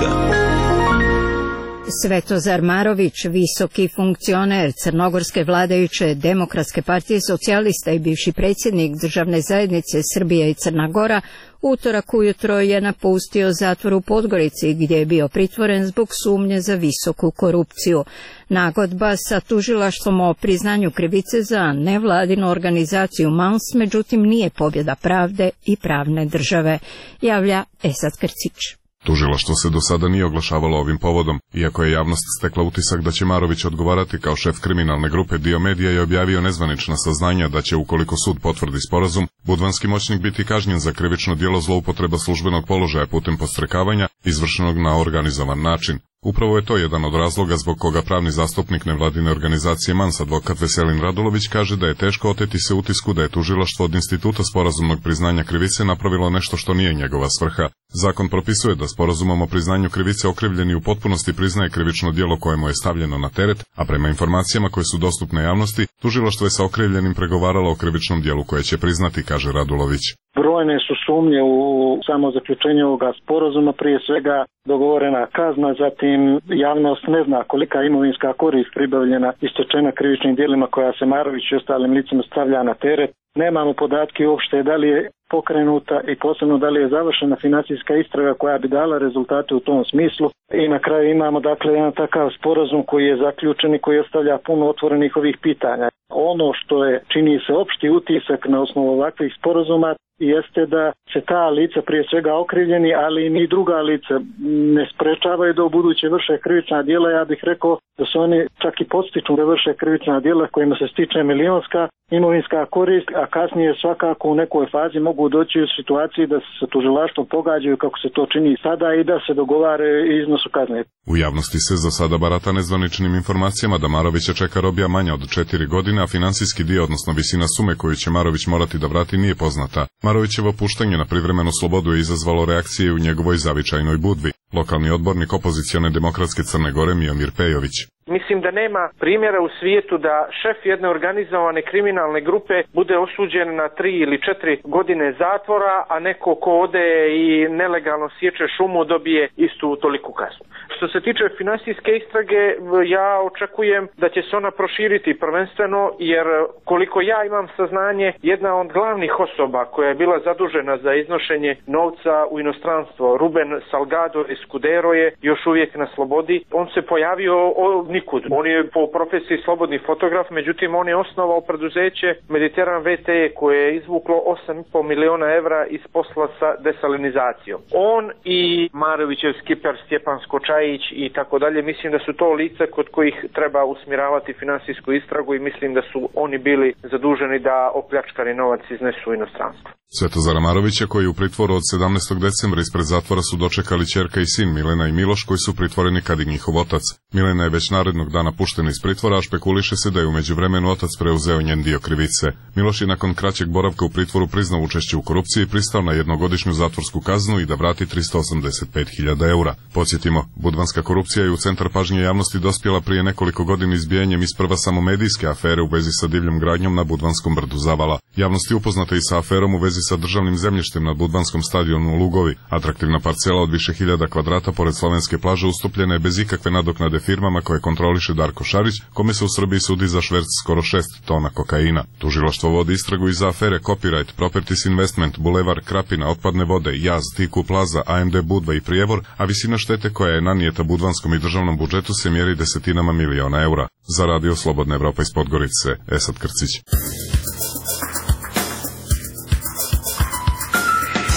Svetozar Marović, visoki funkcioner crnogorske vladajuće Demokratske partije socijalista i bivši predsjednik državne zajednice Srbija i Crna Gora, utorak ujutro je napustio zatvor u Podgorici gdje je bio pritvoren zbog sumnje za visoku korupciju. Nagodba sa tužilaštvom o priznanju krivice za nevladinu organizaciju Mans, međutim nije pobjeda pravde i pravne države, javlja Esad Krcić. Tužilaštvo se do sada nije oglašavalo ovim povodom, iako je javnost stekla utisak da će Marović odgovarati kao šef kriminalne grupe. Dio medija je objavio nezvanična saznanja da će, ukoliko sud potvrdi sporazum, budvanski moćnik biti kažnjen za krivično djelo zloupotreba službenog položaja putem podstrekavanja izvršenog na organizovan način. Upravo je to jedan od razloga zbog koga pravni zastupnik nevladine organizacije Mans, advokat Veselin Radulović, kaže da je teško oteti se utisku da je tužilaštvo od instituta sporazumnog priznanja krivice napravilo nešto što nije njegova svrha. Zakon propisuje da sporazumom o priznanju krivice okrivljeni u potpunosti priznaje krivično djelo kojemu je stavljeno na teret, a prema informacijama koje su dostupne javnosti, tužilaštvo je sa okrivljenim pregovaralo o krivičnom djelu koje će priznati, kaže Radulović. Brojne su sumnje u samo zaključenje ovoga sporazuma, prije svega dogovorena kazna, zatim javnost ne zna kolika imovinska korist pribavljena i stečena krivičnim djelima koja se Marović i ostalim licima stavlja na teret. Nemamo podatke uopšte da li je pokrenuta i posebno da li je završena financijska istraga koja bi dala rezultate u tom smislu. I na kraju imamo dakle jedan takav sporazum koji je zaključen i koji ostavlja puno otvorenih ovih pitanja. Ono što je, čini se, opšti utisak na osnovu ovakvih sporazuma jeste da se ta lica, prije svega okrivljeni, ali i druga lica, ne sprečavaju da u buduće vrše krivična djela. Ja bih rekao da su oni čak i podstiču da vrše krivična djela kojima se stiče milionska imovinska korist, a kasnije svakako u nekoj fazi mogu doći u situaciji da se sa tužilaštvom pogađaju kako se to čini sada i da se dogovaraju iznosu kazne. U javnosti se za sada barata nezvaničnim informacijama da Marovića čeka robija manja od četiri godine, a financijski dio, odnosno visina sume koju će Marović morati da vrati, nije poznata. Marovićevo puštanje na privremenu slobodu je izazvalo reakcije u njegovoj zavičajnoj Budvi. Lokalni odbornik opozicione demokratske Crne Gore Miomir Pejović. Mislim da nema primjera u svijetu da šef jedne organizovane kriminalne grupe bude osuđen na tri ili četiri godine zatvora, a neko ko ode i nelegalno sječe šumu dobije istu toliku kaznu. Što se tiče finansijske istrage, ja očekujem da će se ona proširiti prvenstveno, jer koliko ja imam saznanje, jedna od glavnih osoba koja je bila zadužena za iznošenje novca u inostranstvo, Ruben Salgado Escudero, je još uvijek na slobodi. On se pojavio o nikud. On je po profesiji slobodni fotograf, međutim on je osnovao preduzeće Mediteran V T E koje je izvuklo osam i pol miliona evra iz posla sa desalinizacijom. On i Marovićev skiper Stjepan Skočajić i tako dalje, mislim da su to lica kod kojih treba usmjeravati finansijsku istragu i mislim da su oni bili zaduženi da opljačkani novac iznesu u inostranstvo. Svetozara Marovića, koji je u pritvoru od sedamnaestog decembra ispred zatvora, su dočekali ćerka i sin Milena i Miloš, koji su pritvoreni kad i njihov otac. Milena je već narednog dana puštena iz pritvora, a špekuliše se da je u međuvremenu otac preuzeo njen dio krivice. Miloš je nakon kraćeg boravka u pritvoru priznao učešće u korupciji i pristao na jednogodišnju zatvorsku kaznu i da vrati tristo osamdeset pet hiljada eura. Podsjetimo, budvanska korupcija je u centar pažnje javnosti dospjela prije nekoliko godina izbijanjem isprva samo medijske afere u vezi sa divljom gradnjom na budvanskom brdu Zavala. Javnost je upoznata i sa aferom u vezi sa državnim zemljištem na budvanskom stadionu Lugovi. Atraktivna parcela od više hiljada kvadrata pored slovenske plaže ustupljena je bez ikakve nadoknade firmama koje kontroliše Darko Šarić, kome se u Srbiji sudi za šverc skoro šest tona kokaina. Tužilaštvo vodi istragu i za afere Copyright, Properties Investment, Bulevar, Krapina, Otpadne vode, Jaz, Tiku Plaza, A M D Budva i Prijevor, a visina štete koja je nanijeta budvanskom i državnom budžetu se mjeri desetinama miliona eura. Za Radio Slobodna Evropa iz Podgorice, Esad Krcić.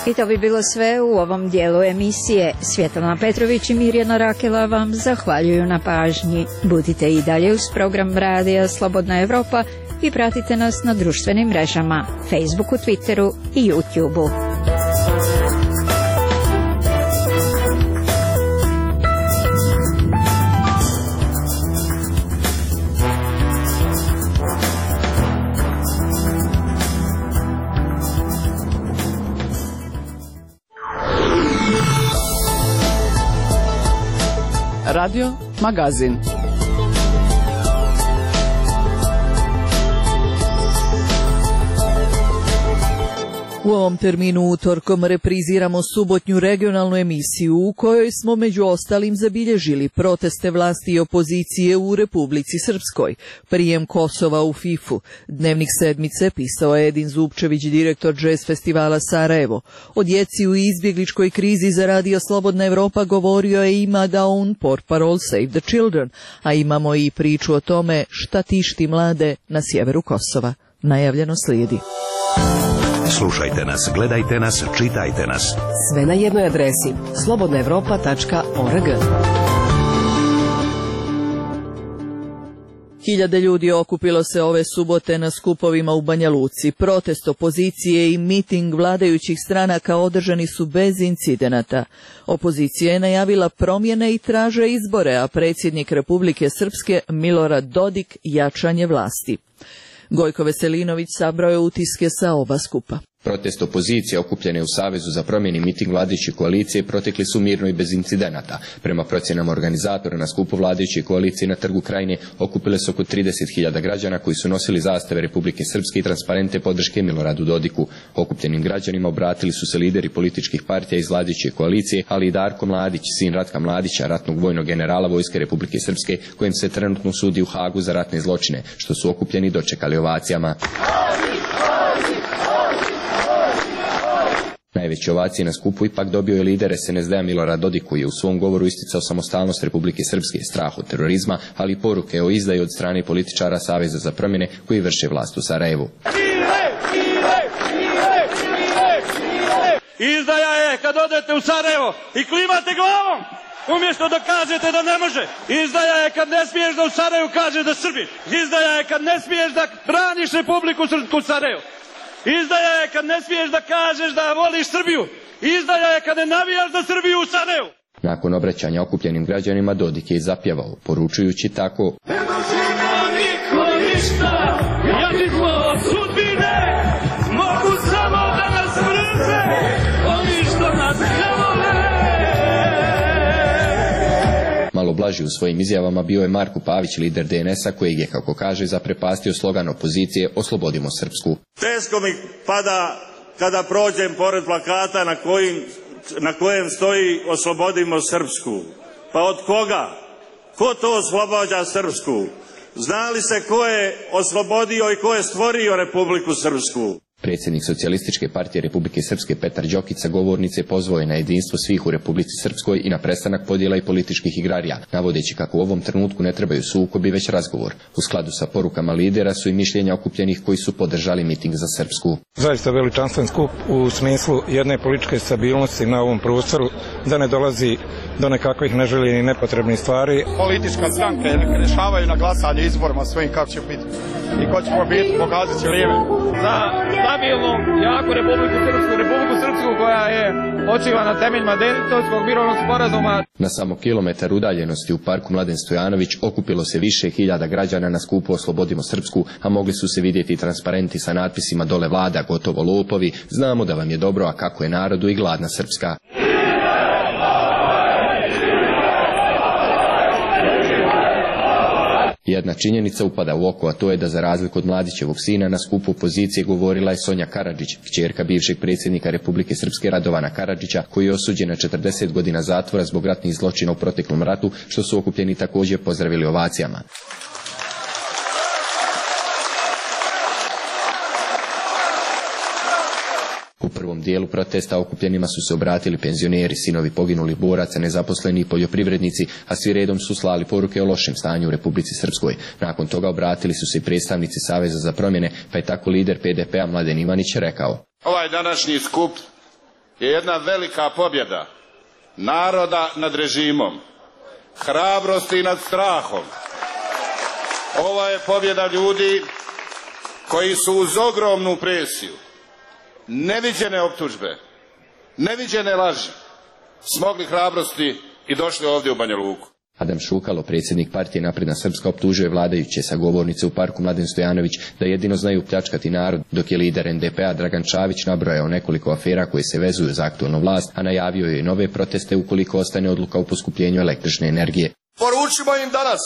I to bi bilo sve u ovom dijelu emisije. Svjetlana Petrović i Mirjana Rakela vam zahvaljuju na pažnji. Budite i dalje uz program Radija Slobodna Evropa i pratite nas na društvenim mrežama, Facebooku, Twitteru i YouTubeu. Radio Magazin. U ovom terminu utorkom repriziramo subotnju regionalnu emisiju u kojoj smo među ostalim zabilježili proteste vlasti i opozicije u Republici Srpskoj, prijem Kosova u fifu. Dnevnik sedmice pisao je Edin Zupčević, direktor Jazz festivala Sarajevo. O djeci u izbjegličkoj krizi za Radio Slobodna Evropa govorio je i Magaun, portparol Save the Children, a imamo i priču o tome šta tišti mlade na sjeveru Kosova. Najavljeno slijedi. Slušajte nas, gledajte nas, čitajte nas. Sve na jednoj adresi slobodna evropa tačka org. Hiljade ljudi okupilo se ove subote na skupovima u Banja Luci. Protest opozicije i miting vladajućih stranaka održani su bez incidenata. Opozicija je najavila promjene i traže izbore, a predsjednik Republike Srpske Milorad Dodik jačanje vlasti. Gojko Veselinović sabrao je utiske sa oba skupa. Protest opozicije okupljene u Savezu za promjeni miting vladajuće koalicije protekli su mirno i bez incidenata. Prema procjenama organizatora na skupu vladajuće koalicije na Trgu Krajine okupile se oko trideset hiljada građana koji su nosili zastave Republike Srpske i transparente podrške Miloradu Dodiku. Okupljenim građanima obratili su se lideri političkih partija iz vladajuće koalicije, ali i Darko Mladić, sin Ratka Mladića, ratnog vojnog generala Vojske Republike Srpske, kojem se trenutno sudi u Hagu za ratne zločine, što su okupljeni dočekali ovacijama. Najveće ovacije na skupu ipak dobio je lider es en es de-a Milorad Dodik, koji je u svom govoru isticao samostalnost Republike Srpske, strah od terorizma, ali i poruke o izdaji od strane političara Saveza za promjene koji vrše vlast u Sarajevu. Izdaja je kad odete u Sarajevo i klimate glavom, umjesto da kažete da ne može. Izdaja je kad ne smiješ da u Sarajevu kažeš da Srbiš. Izdaja je kad ne smiješ da braniš Republiku Srpsku u Sarajevu. Izdaja je kad ne smiješ da kažeš da voliš Srbiju. Izdaja je kad ne navijaš za Srbiju u Sarajevu. Nakon obraćanja okupljenim građanima Dodik je zapjevao, poručujući tako: Ne može nam niko ništa, jači smo od sudbine, mogu samo da nas mrze, oni što nas ne vole. Malo blaži u svojim izjavama bio je Marko Pavić, lider de en es-a, kojeg je, kako kaže, zaprepastio slogan opozicije Oslobodimo Srpsku. Teško mi pada kada prođem pored plakata na, kojim, na kojem stoji Oslobodimo Srpsku. Pa od koga? Ko to oslobađa Srpsku? Zna li se ko je oslobodio i ko je stvorio Republiku Srpsku? Predsjednik Socijalističke partije Republike Srpske Petar Đokić sa govornice pozvao je na jedinstvo svih u Republici Srpskoj i na prestanak podjela i političkih igrarija, navodeći kako u ovom trenutku ne trebaju sukobi već razgovor. U skladu sa porukama lidera su i mišljenja okupljenih koji su podržali miting za Srpsku. Zaista veličanstven skup u smislu jedne političke stabilnosti na ovom prostoru, da ne dolazi do nekakvih neželjenih i nepotrebnih stvari. Politička stranka rješavaju na glasanje izborima svojim kako će biti i ko će pobiti, pokazat će vrijeme. Za stabilnu, jaku Republiku Srpsku, Republiku Srpsku koja je počiva na temeljima Dejtonskog mirovnog sporazuma. Na samo kilometar udaljenosti u parku Mladen Stojanović okupilo se više hiljada građana na skupu Oslobodimo Srpsku, a mogli su se vidjeti transparenti sa natpisima dole vlada, gotovo lopovi, znamo da vam je dobro, a kako je narodu i gladna Srpska. Jedna činjenica upada u oko, a to je da za razliku od Mladićevog sina na skupu opozicije govorila je Sonja Karadžić, kćerka bivšeg predsjednika Republike Srpske Radovana Karadžića, koji je osuđen na četrdeset godina zatvora zbog ratnih zločina u proteklom ratu, što su okupljeni također pozdravili ovacijama. U prvom dijelu protesta okupljenima su se obratili penzioneri, sinovi poginulih boraca, nezaposleni i poljoprivrednici, a svi redom su slali poruke o lošem stanju u Republici Srpskoj. Nakon toga obratili su se i predstavnici Saveza za promjene, pa je tako lider pe de pe-a Mladen Ivanić rekao: Ovaj današnji skup je jedna velika pobjeda naroda nad režimom, hrabrosti nad strahom. Ovo je pobjeda ljudi koji su uz ogromnu presiju, neviđene optužbe, neviđene laži, smogli hrabrosti i došli ovdje u Banja Luku. Adam Šukalo, predsjednik partije Napredna Srpska, optužuje vladajuće sa govornice u parku Mladen Stojanović da jedino znaju pljačkati narod, dok je lider en de pe a Dragan Čavić nabrojao nekoliko afera koje se vezuju za aktualnu vlast, a najavio je i nove proteste ukoliko ostane odluka o poskupljenju električne energije. Poručimo im danas,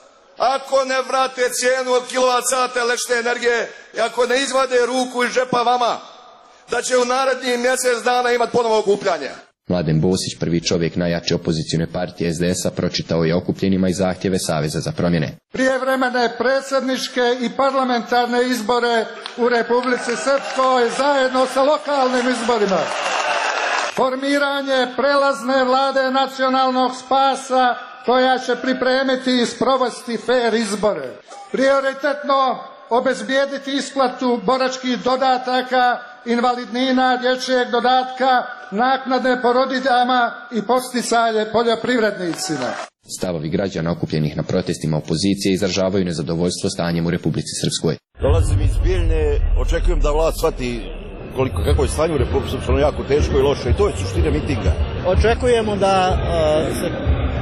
ako ne vrate cijenu od kilovat sata električne energije i ako ne izvade ruku iz džepa vama, da će u narednih mjesec dana imati ponovo okupljanje. Mladen Bosić, prvi čovjek najjače opozicione partije es de es a, pročitao je okupljenima i zahtjeve Saveza za promjene. Prijevremene predsjedničke i parlamentarne izbore u Republici Srpskoj zajedno sa lokalnim izborima. Formiranje prelazne vlade nacionalnog spasa koja će pripremiti i sprovesti fer izbore. Prioritetno obezbijediti isplatu boračkih dodataka, invalidnina, dječjeg dodatka, naknade porodiljama i posticaje poljoprivrednicima. Stavovi građana okupljenih na protestima opozicije izražavaju nezadovoljstvo stanjem u Republici Srpskoj. Dolazim iz Bijeljne, očekujem da vlast shvati koliko, kako je stanje u Republici Srpskoj, jako teško i loše, i to je suština mitinga. Očekujemo da uh, se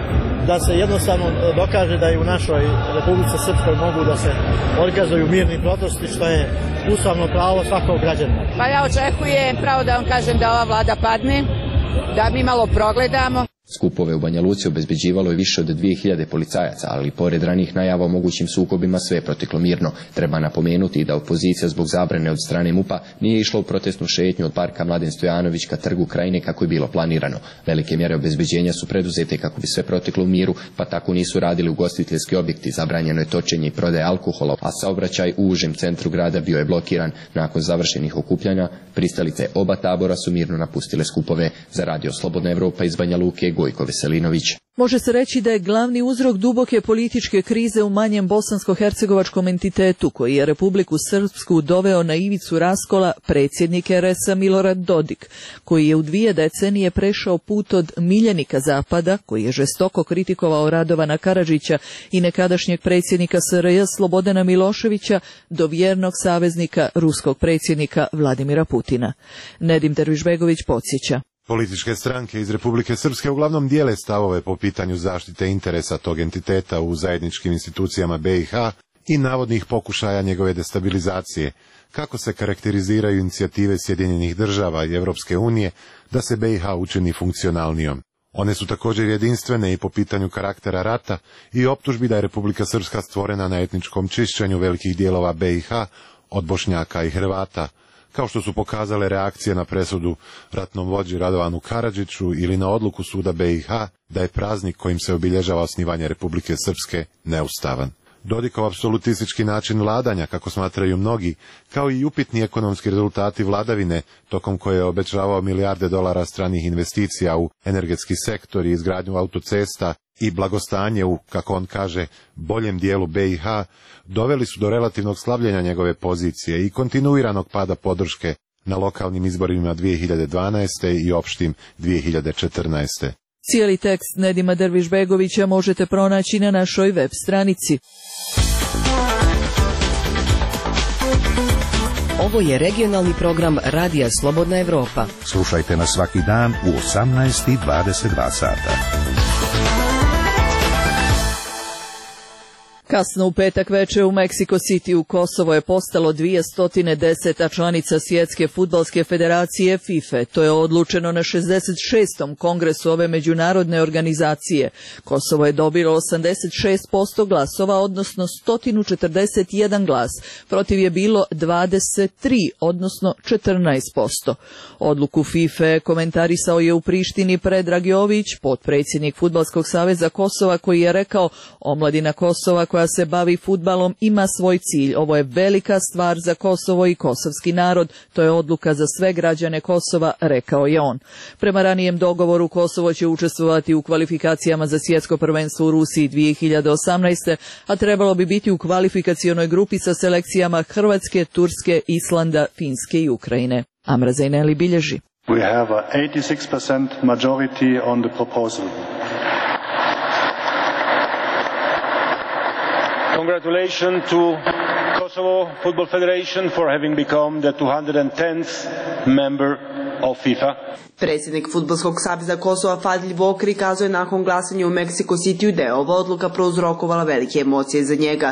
da se jednostavno dokaže da i u našoj Republici Srpskoj mogu da se organizuju mirni protesti, što je ustavno pravo svakog građanina. Pa ja očekujem, pravo da vam kažem, da ova vlada padne, da mi malo progledamo. Skupove u Banja Luci obezbeđivalo je više od dvije hiljade policajaca, ali pored ranih najava o mogućim sukobima sve je proteklo mirno. Treba napomenuti da opozicija zbog zabrane od strane mupa nije išla u protestnu šetnju od parka Mladen Stojanović ka Trgu Krajine kako je bilo planirano. Velike mjere obezbeđenja su preduzete kako bi sve proteklo u miru, pa tako nisu radili ugostiteljski objekti, zabranjeno je točenje i prodaje alkohola, a saobraćaj u užem centru grada bio je blokiran. Nakon završenih okupljanja, pristalice oba tabora su mirno napustile skupove. Za Radio Slobodna Evropa iz Banja Luke, Gojko Veselinović. Može se reći da je glavni uzrok duboke političke krize u manjem bosansko-hercegovačkom entitetu koji je Republiku Srpsku doveo na ivicu raskola predsjednik er es a Milorad Dodik, koji je u dvije decenije prešao put od miljenika Zapada, koji je žestoko kritikovao Radovana Karadžića i nekadašnjeg predsjednika es er je Slobodana Miloševića, do vjernog saveznika ruskog predsjednika Vladimira Putina. Nedim Dervišbegović podsjeća. Političke stranke iz Republike Srpske uglavnom dijele stavove po pitanju zaštite interesa tog entiteta u zajedničkim institucijama be i ha i navodnih pokušaja njegove destabilizacije, kako se karakteriziraju inicijative Sjedinjenih država i Evropske unije da se be i ha učini funkcionalnijom. One su također jedinstvene i po pitanju karaktera rata i optužbi da je Republika Srpska stvorena na etničkom čišćenju velikih dijelova be i ha od Bošnjaka i Hrvata, kao što su pokazale reakcije na presudu ratnom vođi Radovanu Karadžiću ili na odluku suda be i ha da je praznik kojim se obilježava osnivanje Republike Srpske neustavan. Dodikov apsolutistički način vladanja, kako smatraju mnogi, kao i upitni ekonomski rezultati vladavine, tokom koje je obećavao milijarde dolara stranih investicija u energetski sektor i izgradnju autocesta i blagostanje u, kako on kaže, boljem dijelu be i ha, doveli su do relativnog slabljenja njegove pozicije i kontinuiranog pada podrške na lokalnim izborima dvije hiljade dvanaeste. i opštim dvije hiljade četrnaeste. Cijeli tekst Nedima Dervišbegovića možete pronaći na našoj web stranici. Ovo je regionalni program Radija Slobodna Evropa. Slušajte nas svaki dan u osamnaest i dvadeset dva sata. Kasno u petak večer u Mexico City-u Kosovo je postalo dvjesto deseta članica Svjetske fudbalske federacije fife. To je odlučeno na šezdeset šestom kongresu ove međunarodne organizacije. Kosovo je dobilo osamdeset šest posto glasova, odnosno sto četrdeset jedan glas. Protiv je bilo dvadeset tri, odnosno četrnaest posto. Odluku fife komentarisao je u Prištini Predrag Jović, potpredsjednik Fudbalskog saveza Kosova, koji je rekao: omladina Kosova koja se bavi fudbalom ima svoj cilj. Ovo je velika stvar za Kosovo i kosovski narod. To je odluka za sve građane Kosova, rekao je on. Prema ranijem dogovoru Kosovo će učestvovati u kvalifikacijama za svjetsko prvenstvo u Rusiji dvije hiljade osamnaeste. a trebalo bi biti u kvalifikacionoj grupi sa selekcijama Hrvatske, Turske, Islanda, Finske i Ukrajine. Amra Zajneli bilježi. We have an eighty-six percent majority on the proposal. Congratulations to Kosovo Football Federation for having become the two hundred tenth member of FIFA. Predsjednik Fudbalskog saveza Kosova Fadil Vokri kazao je nakon glasanja u Mexico Cityu da je ova odluka prouzrokovala velike emocije za njega.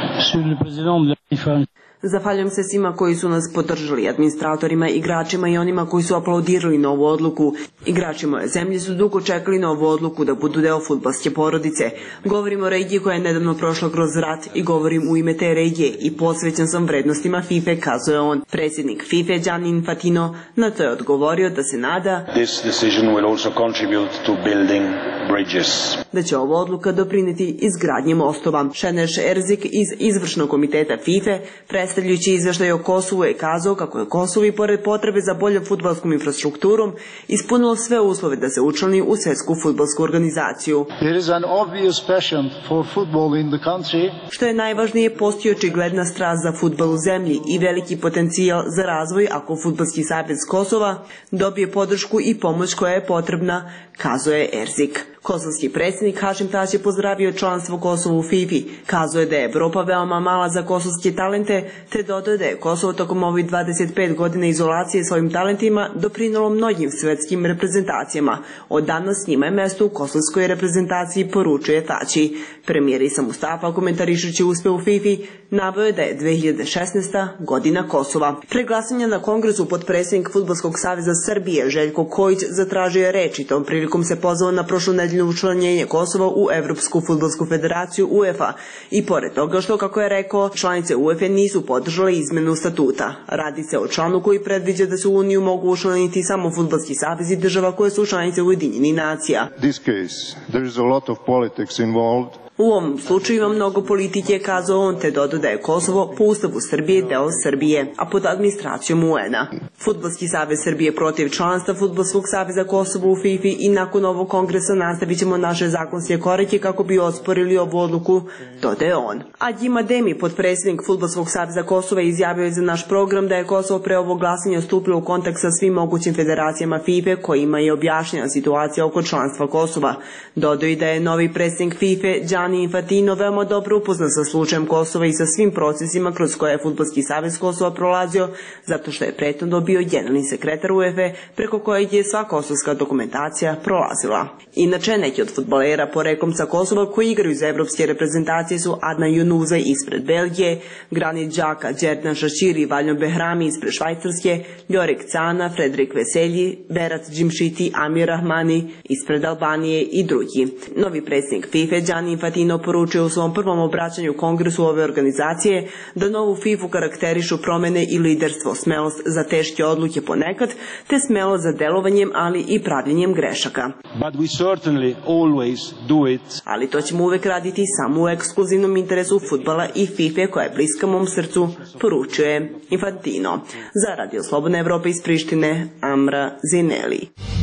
Zahvaljujem se svima koji su nas podržali, administratorima, igračima i onima koji su aplaudirali na ovu odluku. Igrači moje zemlje su dugo čekali na ovu odluku da budu deo fudbalske porodice. Govorim o regiji koja je nedavno prošla kroz rat i govorim u ime te regije i posvećen sam vrednostima FIFA, kazao je on. Predsjednik FIFA Gianni Infantino na to je odgovorio da se nada This decision will also contribute to building bridges. Da će ova odluka doprineti izgradnji mostova. Šeneš Erzik iz izvršnog komiteta FIFA, predstavljajući izveštaj o Kosovu, je kazao kako je Kosovo i pored potrebe za boljom fudbalskom infrastrukturom ispunilo sve uslove da se učlani u svetsku fudbalsku organizaciju. There is an obvious passion for football in the country. Što je najvažnije, postoji očigledna strast za fudbal u zemlji i veliki potencijal za razvoj ako Fudbalski savez Kosova dobije podršku i pomoć koja je potrebna, kazao je Erzik. Kosovski predsjednik Hašim Tači je pozdravio članstvo Kosova u FIFA. Kazao je da je Evropa veoma mala za kosovske talente, te dodao da je Kosovo tokom ovih dvadeset pet godina izolacije svojim talentima doprinalo mnogim svetskim reprezentacijama. Od danas njima je mesto u kosovskoj reprezentaciji, poručuje Tači. Premijer Isa Mustafa, komentarišući uspeh u FIFA, naveo je da je dve hiljade šesnaesta. godina Kosova. Pre glasanja na kongresu potpredsjednik Fudbalskog saveza Srbije Željko Kojić zatražio je reč i tom prilikom se pozvao na prošlu nedelju učlanjenje Kosova u Evropsku fudbalsku federaciju UEFA i pored toga što, kako je rekao, članice UEFA nisu podržale izmenu statuta. Radi se o članu koji predviđa da se u Uniju mogu učlaniti samo fudbalski savezi država koje su članice Ujedinjenih nacija. This case, there is a lot of politics involved. U ovom slučaju ima mnogo politike, kazao on, te dodao da je Kosovo po ustavu Srbije deo Srbije, a pod administracijom U N-a. Fudbalski savez Srbije protiv članstva Fudbalskog saveza Kosova u FIFA i nakon ovog kongresa nastavit ćemo naše zakonske korake kako bi osporili ovu odluku, dodaje on. Adjim Ademi, potpredsjednik Fudbalskog saveza Kosova, izjavio je za naš program da je Kosovo pre ovog glasanja stupilo u kontakt sa svim mogućim federacijama FIFA kojima je objašnjena situacija oko članstva Kosova. Dodao i da je novi predsjednik FIFA Gianni Infantino veoma dobro upoznan sa slučajem Kosova i sa svim procesima kroz koje je Fudbalski savez Kosova prolazio, zato što je prethodno bio generalni sekretar UEFA preko kojeg je sva kosovska dokumentacija prolazila. Inače, neki od fudbalera poreklom sa Kosova koji igraju za evropske reprezentacije su Adna Junuza ispred Belgije, Granit Xhaka, Džerdan Šaširi i Valjon Behrami ispred Švajcarske, Ljorek Cana, Fredrik Veselji, Berat Džimšiti, Amir Rahmani ispred Albanije i drugi. Novi predsjednik FIFA Gianni Infantino poručio u svom prvom obraćanju kongresu ove organizacije da novu FIFA karakterišu promene i liderstvo, smelost za teške odluke ponekad, te smelost za delovanjem, ali i pravljenjem grešaka. But we certainly always do it. Ali to ćemo uvek raditi samo u ekskluzivnom interesu fudbala i FIFA koja je bliska mom srcu, poručuje Infantino. Za Radio Slobodna Evropa iz Prištine, Amra Zineli.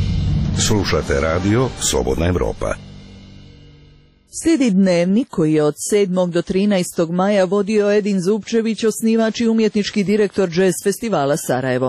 Slušate radio Slobodna Evropa. Slijedi Dnevnik koji je od sedmog do trinaestog maja vodio Edin Zupčević, osnivač i umjetnički direktor Jazz festivala Sarajevo.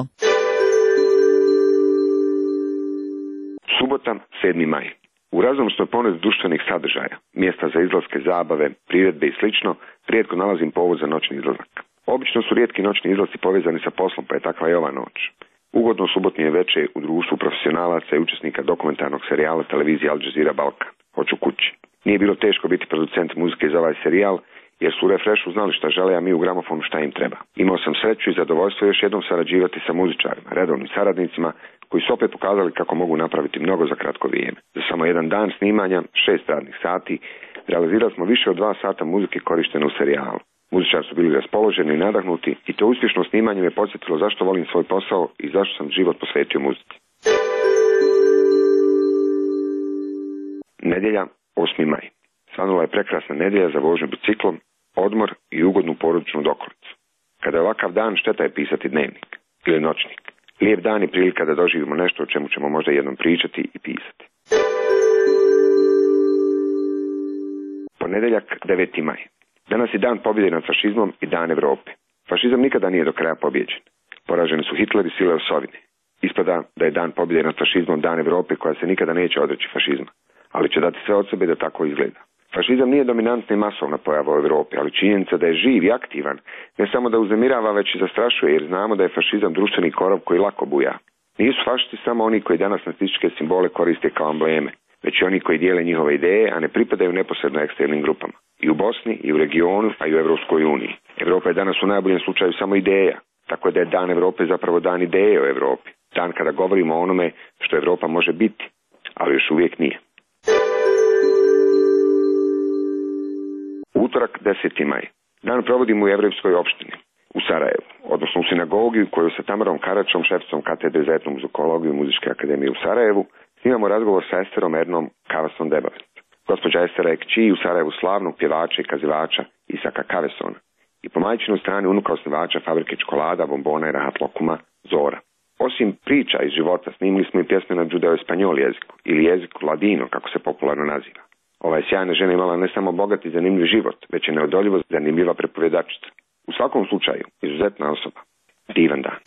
Subota, sedmi maj. U raznovrsnoj ponudi društvenih sadržaja, mjesta za izlaske, zabave, priredbe i slično, rijetko nalazim povod za noćni izlazak. Obično su rijetki noćni izlasci povezani sa poslom, pa je takva i ova noć. Ugodno subotnije večer u društvu profesionalaca i učesnika dokumentarnog serijala televizije Al Jazeera Balkan. Hoću kući. Nije bilo teško biti producent muzike za ovaj serijal, jer su u Refreshu znali šta žele, a mi u Gramofonu šta im treba. Imao sam sreću i zadovoljstvo još jednom sarađivati sa muzičarima, redovnim saradnicima, koji su opet pokazali kako mogu napraviti mnogo za kratko vrijeme. Za samo jedan dan snimanja, šest radnih sati, realizirali smo više od dva sata muzike korištene u serijalu. Muzičari su bili raspoloženi i nadahnuti i to uspješno snimanje me podsjetilo zašto volim svoj posao i zašto sam život posvetio muzici. Nedjelja, osmi maj. Svanula je prekrasna nedjelja za vožnju biciklom, odmor i ugodnu porodičnu dokolicu. Kada je ovakav dan, šteta je pisati dnevnik ili noćnik. Lijep dan i prilika da doživimo nešto o čemu ćemo možda jednom pričati i pisati. Ponedjeljak, deveti maj. Danas je dan pobjede nad fašizmom i dan Evrope. Fašizam nikada nije do kraja pobjeđen. Poraženi su Hitler i sile osovine. Ispada da je dan pobjede nad fašizmom dan Europe koja se nikada neće odreći fašizma, ali će dati sve od sebe da tako izgleda. Fašizam nije dominantna i masovna pojava u Europi, ali činjenica da je živ i aktivan ne samo da uzemirava, već i zastrašuje, jer znamo da je fašizam društveni korov koji lako buja. Nisu fašisti samo oni koji danas nacističke simbole koriste kao ambleme, već i oni koji dijele njihove ideje, a ne pripadaju neposredno ekstremnim grupama. I u Bosni, i u regionu, a i u Europskoj uniji. Europa je danas u najboljem slučaju samo ideja, tako da je Dan Europe zapravo dan ideje o Europi. Dan kada govorimo o onome što Europa može biti, ali još uvijek nije. Utorak, deseti maj. Dan provodimo u Jevrejskoj opštini u Sarajevu, odnosno u sinagogi koju sa Tamarom Karačom, šefcom katedre za etnu muzikologiju Muzičke akademije u Sarajevu, snimamo razgovor sa Esterom Ernom Kavasom Debavec. Gospođa Estera je kći u Sarajevu slavnog pjevača i kazivača Isaka Kavesona i po majčinoj strani unuka osnivača fabrike čokolada, bombona i rahat lokuma Zora. Osim priča iz života, snimili smo i pjesme na judeo-espanjol jeziku ili jeziku ladino, kako se popularno naziva. Ova je sjajna žena imala ne samo bogat i zanimljiv život, već je neodoljivo zanimljiva prepovjedačica. U svakom slučaju, izuzetna osoba. Divan dan.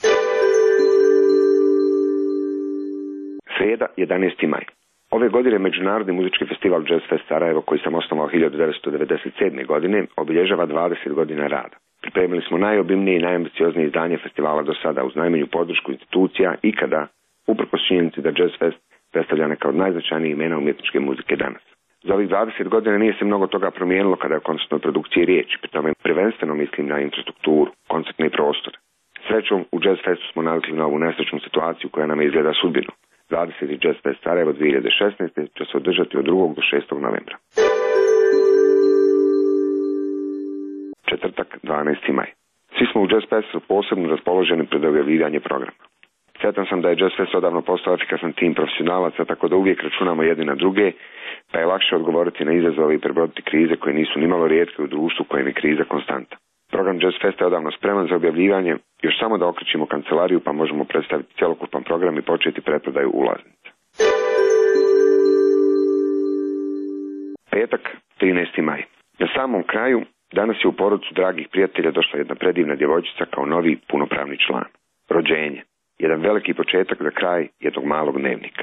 Srijeda, jedanaesti maj. Ove godine Međunarodni muzički festival Jazz Fest Sarajevo, koji sam osnovao hiljadu devetsto devedeset sedme. godine, obilježava dvadeset godina rada. Pripremili smo najobimnije i najambicioznije izdanje festivala do sada uz najmanju podršku institucija ikada, uprkos činjenici da Jazz Fest predstavlja neka od najznačajnijih imena umjetničke muzike danas. Za ovih dvadeset godina nije se mnogo toga promijenilo kada je o koncertnoj produkciji riječ, pri tome prvenstveno mislim na infrastrukturu, koncertne i prostore. Srećom, u Jazz Festu smo navikli na ovu nesrećnu situaciju koja nam izgleda sudbinu. dvadeseti Jazz Fest Sarajevo dvije hiljade šesnaeste. će se održati od drugog do šestog novembra. Četvrtak, dvanaesti maj. Svi smo u Jazz Festu posebno raspoloženi pred objavljivanje programa. Sretan sam da je Jazz Fest odavno postao efikasan tim profesionalaca, tako da uvijek računamo jedni na druge, pa je lakše odgovoriti na izazove i prebroditi krize koje nisu nimalo rijetke u društvu kojem je kriza konstanta. Program Jazz Fest je odavno spreman za objavljivanje, još samo da okrećimo kancelariju pa možemo predstaviti cjelokupan program i početi preprodaju ulaznica. Petak, trinaesti maj. Na samom kraju, danas je u porodicu dragih prijatelja došla jedna predivna djevojčica kao novi punopravni član. Rođenje. Jedan veliki početak za kraj jednog malog dnevnika.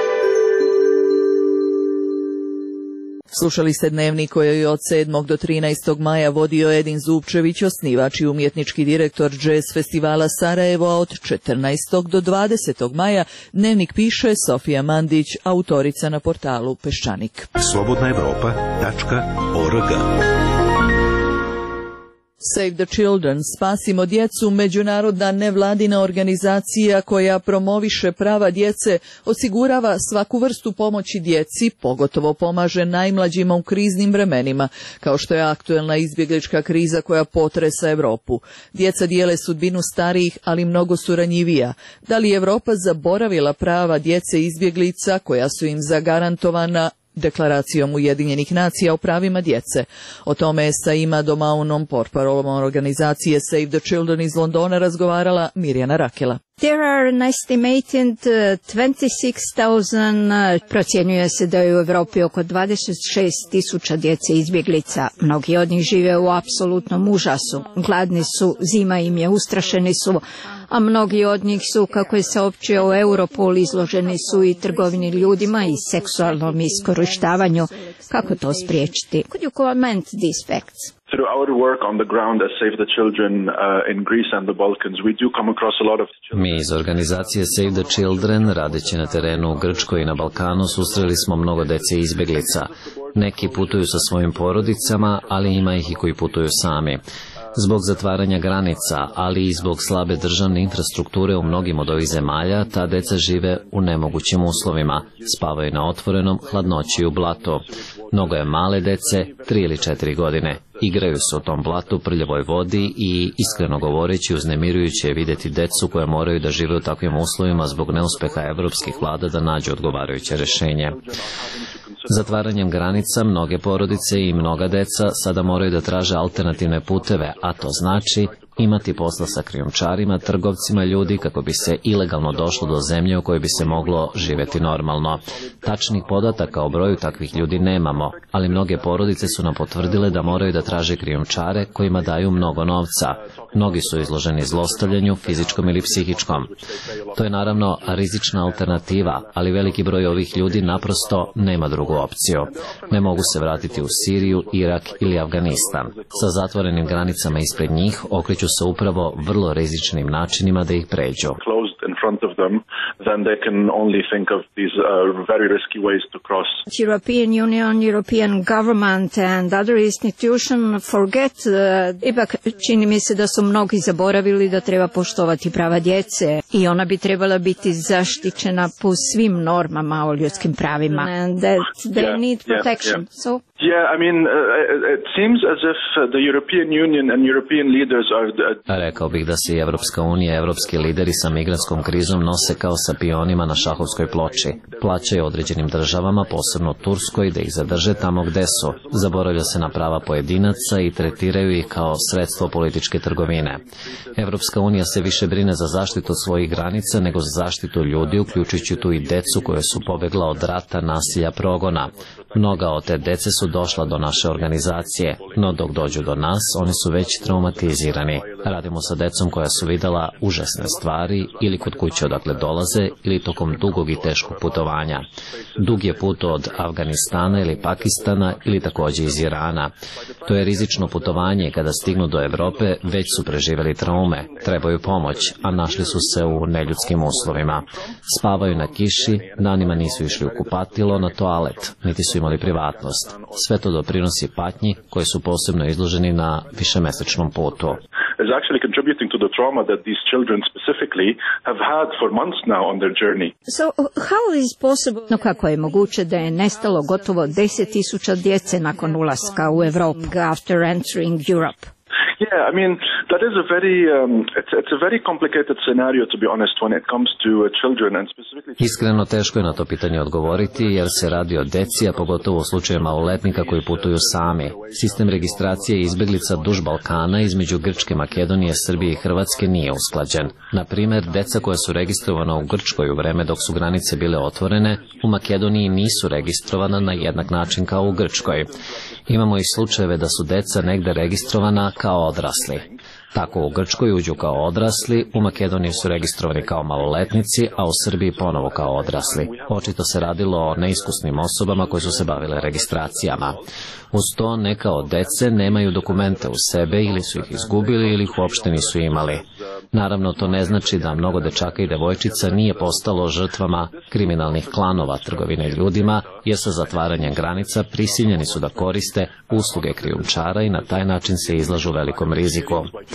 Slušali ste dnevnik koji je od sedmog do trinaestog maja vodio Edin Zupčević, osnivač i umjetnički direktor Jazz festivala Sarajevo, a od četrnaestog do dvadesetog maja dnevnik piše Sofija Mandić, autorica na portalu Peščanik. slobodna evropa tačka org. Save the Children, Spasimo djecu, međunarodna nevladina organizacija koja promoviše prava djece, osigurava svaku vrstu pomoći djeci, pogotovo pomaže najmlađima u kriznim vremenima, kao što je aktuelna izbjeglička kriza koja potresa Europu. Djeca dijele sudbinu starijih, ali mnogo su ranjivija. Da li je Europa zaboravila prava djece izbjeglica koja su im zagarantovana Deklaracijom Ujedinjenih nacija o pravima djece? O tome je sa Ima Domaunom, portparolom organizacije Save the Children iz Londona, razgovarala Mirjana Rakela. There are an estimated twenty-six thousand, procjenjuje se da je u Europi oko dvadeset šest tisuća djece izbjeglica. Mnogi od njih žive u apsolutnom užasu. Gladni su, zima im je, ustrašeni su, a mnogi od njih su, kako je saopćio u Europol, izloženi su i trgovini ljudima i seksualnom iskorištavanju. Kako to spriječiti? Could you comment these facts? Through our work on the ground as Save the Children uh, in Greece and the Balkans, we do come across a lot of children. Mi iz organizacije Save the Children, radeći na terenu u Grčkoj i na Balkanu, susreli smo mnogo dece izbjeglica. Neki putuju sa svojim porodicama, ali ima ih i koji putuju sami. Zbog zatvaranja granica, ali i zbog slabe državne infrastrukture u mnogim od ovih zemalja, ta deca žive u nemogućim uslovima. Spavaju na otvorenom, hladnoći u blatu. Mnogo je male dece, tri ili četiri godine. Igraju se u tom blatu, prljavoj vodi i, iskreno govoreći, uznemirujuće je vidjeti decu koje moraju da žive u takvim uslovima zbog neuspeha evropskih vlada da nađu odgovarajuće rješenje. Zatvaranjem granica mnoge porodice i mnoga deca sada moraju da traže alternativne puteve, a to znači imati posla sa krijumčarima, trgovcima ljudi kako bi se ilegalno došlo do zemlje u kojoj bi se moglo živjeti normalno. Tačnih podataka o broju takvih ljudi nemamo, ali mnoge porodice su nam potvrdile da moraju da traže krijumčare kojima daju mnogo novca. Mnogi su izloženi zlostavljanju, fizičkom ili psihičkom. To je naravno rizična alternativa, ali veliki broj ovih ljudi naprosto nema drugu opciju. Ne mogu se vratiti u Siriju, Irak ili Afganistan. Sa zatvorenim granicama ispred njih okreću se upravo vrlo rizičnim načinima da ih pređu. In front of them, then they can only think of these uh, very risky ways to cross. European Union, European government and other institutions forget, uh, ipak čini mi se da su mnogi zaboravili da treba poštovati prava djece i ona bi trebala biti zaštićena po svim normama o ljudskim pravima. And that they yeah, need protection. Yeah, yeah. So Yeah, I mean, uh, it seems as if the European Union and European leaders are... The... Rekao bih da se i Evropska unija i evropski lideri sa migrantskom krizom nose kao sa pionima na šahovskoj ploči. Plaćaju određenim državama, posebno Turskoj, da ih zadrže tamo gde su. Zaboravlja se na prava pojedinaca i tretiraju ih kao sredstvo političke trgovine. Evropska unija se više brine za zaštitu svojih granica nego za zaštitu ljudi, uključujući tu i decu koje su pobegla od rata, nasilja, progona. Mnoga od te dece su došla do naše organizacije, no dok dođu do nas, oni su već traumatizirani. Radimo sa decom koja su videla užasne stvari ili kod kuće odakle dolaze ili tokom dugog i teškog putovanja. Dug je put od Afganistana ili Pakistana ili također iz Irana. To je rizično putovanje i kada stignu do Evrope već su preživjeli traume, trebaju pomoć, a našli su se u neljudskim uslovima. Spavaju na kiši, danima nisu išli u kupatilo, na toalet, niti su imali privatnost. Sve to doprinosi patnji koji su posebno izloženi na višemesečnom putu. Is actually contributing to the trauma that these children specifically have had for months now on their journey. So how is possible? No kako je moguće da je nestalo gotovo deset tisuća djece nakon ulaska u Europu after entering Europe? Yeah, I mean, that is a very, um, it's, it's a very complicated scenario, to be honest, when it comes to uh, children and specifically... Iskreno teško je na to pitanje odgovoriti, jer se radi o deci, a pogotovo u slučaju maloletnika koji putuju sami. Sistem registracije izbjeglica duž Balkana između Grčke, Makedonije, Srbije i Hrvatske nije usklađen. Na primjer, deca koja su registrovana u Grčkoj u vreme dok su granice bile otvorene, u Makedoniji nisu registrovana na jednak način kao u Grčkoj. Imamo i slučajeve da su deca negde registrovana kao odrasli. Tako u Grčkoj uđu kao odrasli, u Makedoniji su registrovani kao maloletnici, a u Srbiji ponovo kao odrasli. Očito se radilo o neiskusnim osobama koje su se bavile registracijama. Uz to neka od dece nemaju dokumente u sebe ili su ih izgubili ili ih uopšte nisu imali. Naravno, to ne znači da mnogo dečaka i devojčica nije postalo žrtvama kriminalnih klanova trgovine ljudima, jer sa zatvaranjem granica prisiljeni su da koriste usluge krijumčara i na taj način se izlažu velikom riziku.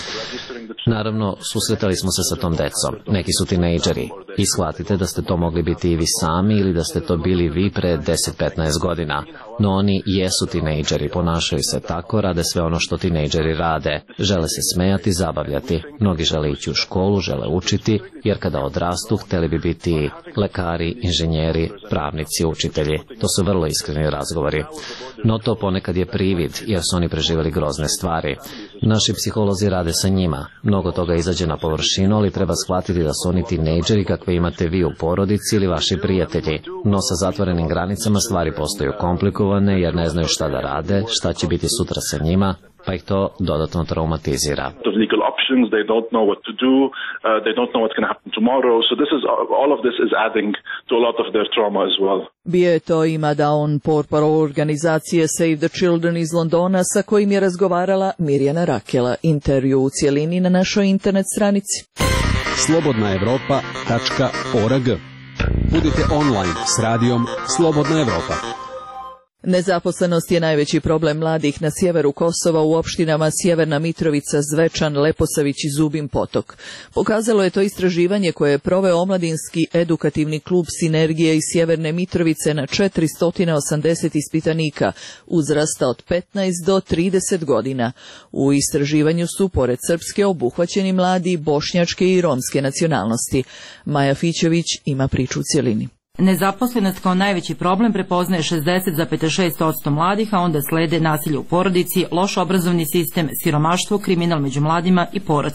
Naravno, susretali smo se sa tom decom. Neki su tinejdžeri. I shvatite da ste to mogli biti i vi sami ili da ste to bili vi pre deset do petnaest godina. No oni jesu tinejdžeri, ponašaju se tako, rade sve ono što tinejdžeri rade. Žele se smejati, zabavljati. Mnogi žele ići u školu, žele učiti, jer kada odrastu hteli bi biti lekari, inženjeri, pravnici, učitelji. To su vrlo iskreni razgovori. No to ponekad je privid, jer su oni preživjeli grozne stvari. Naši psiholozi rade sa njima. Mnogo toga izađe na površinu, ali treba shvatiti da su oni tinejdžeri kakve imate vi u porodici ili vaši prijatelji. No sa zatvorenim granicama stvari postaju komplikovane jer ne znaju šta da rade, šta će biti sutra sa njima, pa ih to dodatno traumatizira. Legal options, they don't know what to do, uh, they don't know what's going to happen tomorrow, so this is, all of this is adding to a lot of their trauma as well. Bio je to i Madaon, portparol organizacije Save the Children iz Londona, sa kojim je razgovarala Mirjana Rakela. Intervju u cijelini na našoj internet stranici. slobodna evropa tačka org. Budite online s radijom Slobodna Evropa. Nezaposlenost je najveći problem mladih na sjeveru Kosova u opštinama Sjeverna Mitrovica, Zvečan, Leposavić i Zubin Potok. Pokazalo je to istraživanje koje je proveo omladinski edukativni klub Sinergije iz Sjeverne Mitrovice na četiristo osamdeset ispitanika uzrasta od petnaest do trideset godina. U istraživanju su pored srpske obuhvaćeni mladi bošnjačke i romske nacionalnosti. Maja Fićević ima priču u cjelini. Nezaposlenost kao najveći problem prepoznaje šezdeset zarez šest posto mladih, a onda slede nasilje u porodici, loš obrazovni sistem, siromaštvo, kriminal među mladima i poroci.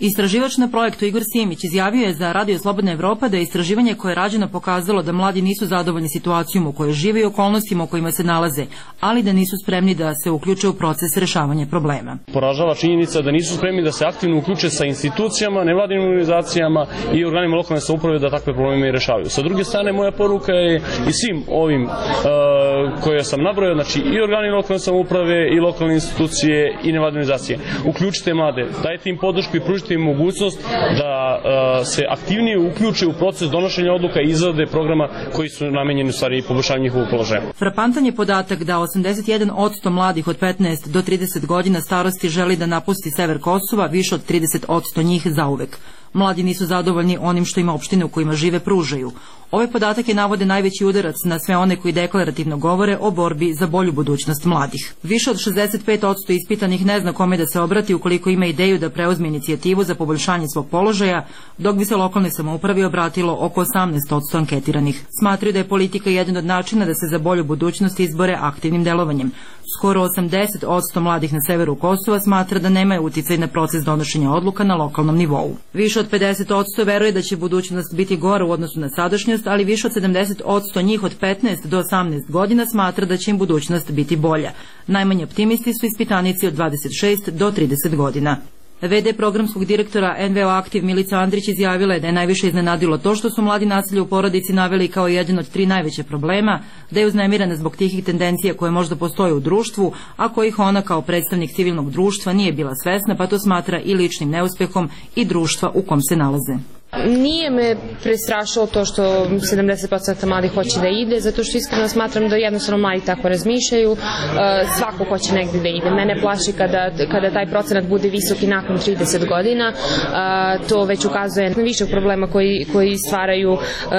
Istraživač na projektu Igor Simić izjavio je za Radio Slobodna Evropa da je istraživanje koje je rađeno pokazalo da mladi nisu zadovoljni situacijom u kojoj žive i okolnostima u kojima se nalaze, ali da nisu spremni da se uključe u proces rešavanja problema. Poražava činjenica da nisu spremni da se aktivno uključe sa institucijama, nevladinim organizacijama i organima lokalne samouprave da takve probleme rešavaju. Sa druge strane, moja poruka je i svim ovim uh, koje sam nabrojao, znači i organi lokalne samouprave i lokalne institucije i nevladine organizacije. Uključite mlade, dajte im podršku i pružite im mogućnost da uh, se aktivnije uključe u proces donošenja odluka i izrade programa koji su namenjeni u stvari poboljšanju njihovog položaja. Frapantan je podatak da osamdeset jedan posto mladih od petnaest do trideset godina starosti želi da napusti sever Kosova, više od trideset posto njih zauvek. Mladi nisu zadovoljni onim što im opštine u kojima žive pružaju. Ove podatake navode najveći udarac na sve one koji deklarativno govore o borbi za bolju budućnost mladih. Više od šezdeset pet posto ispitanih ne zna kome da se obrati ukoliko ima ideju da preuzme inicijativu za poboljšanje svog položaja, dok bi se lokalnoj samoupravi obratilo oko osamnaest posto anketiranih. Smatraju da je politika jedan od načina da se za bolju budućnost izbore aktivnim delovanjem. Skoro osamdeset posto mladih na severu Kosova smatra da nemaju uticaj na proces donošenja odluka na lokalnom nivou. Više od pedeset posto veruje da će budućnost biti gora u odnosu na sadašnjost, ali više od sedamdeset posto njih od petnaest do osamnaest godina smatra da će im budućnost biti bolja. Najmanji optimisti su ispitanici od dvadeset šest do trideset godina. V D programskog direktora N V O Aktiv Milica Andrić izjavila je da je najviše iznenadilo to što su mladi nasilje u porodici naveli kao jedan od tri najveće problema, da je uznemirana zbog tihih tendencija koje možda postoje u društvu, a kojih ona kao predstavnik civilnog društva nije bila svesna, pa to smatra i ličnim neuspehom i društva u kom se nalaze. Nije me prestrašilo to što sedamdeset posto mladih hoće da ide, zato što iskreno smatram da jednostavno mladi tako razmišljaju, svako hoće negdje da ide. Mene plaši kada, kada taj procenat bude visok i nakon trideset godina, to već ukazuje na više problema koji, koji stvaraju,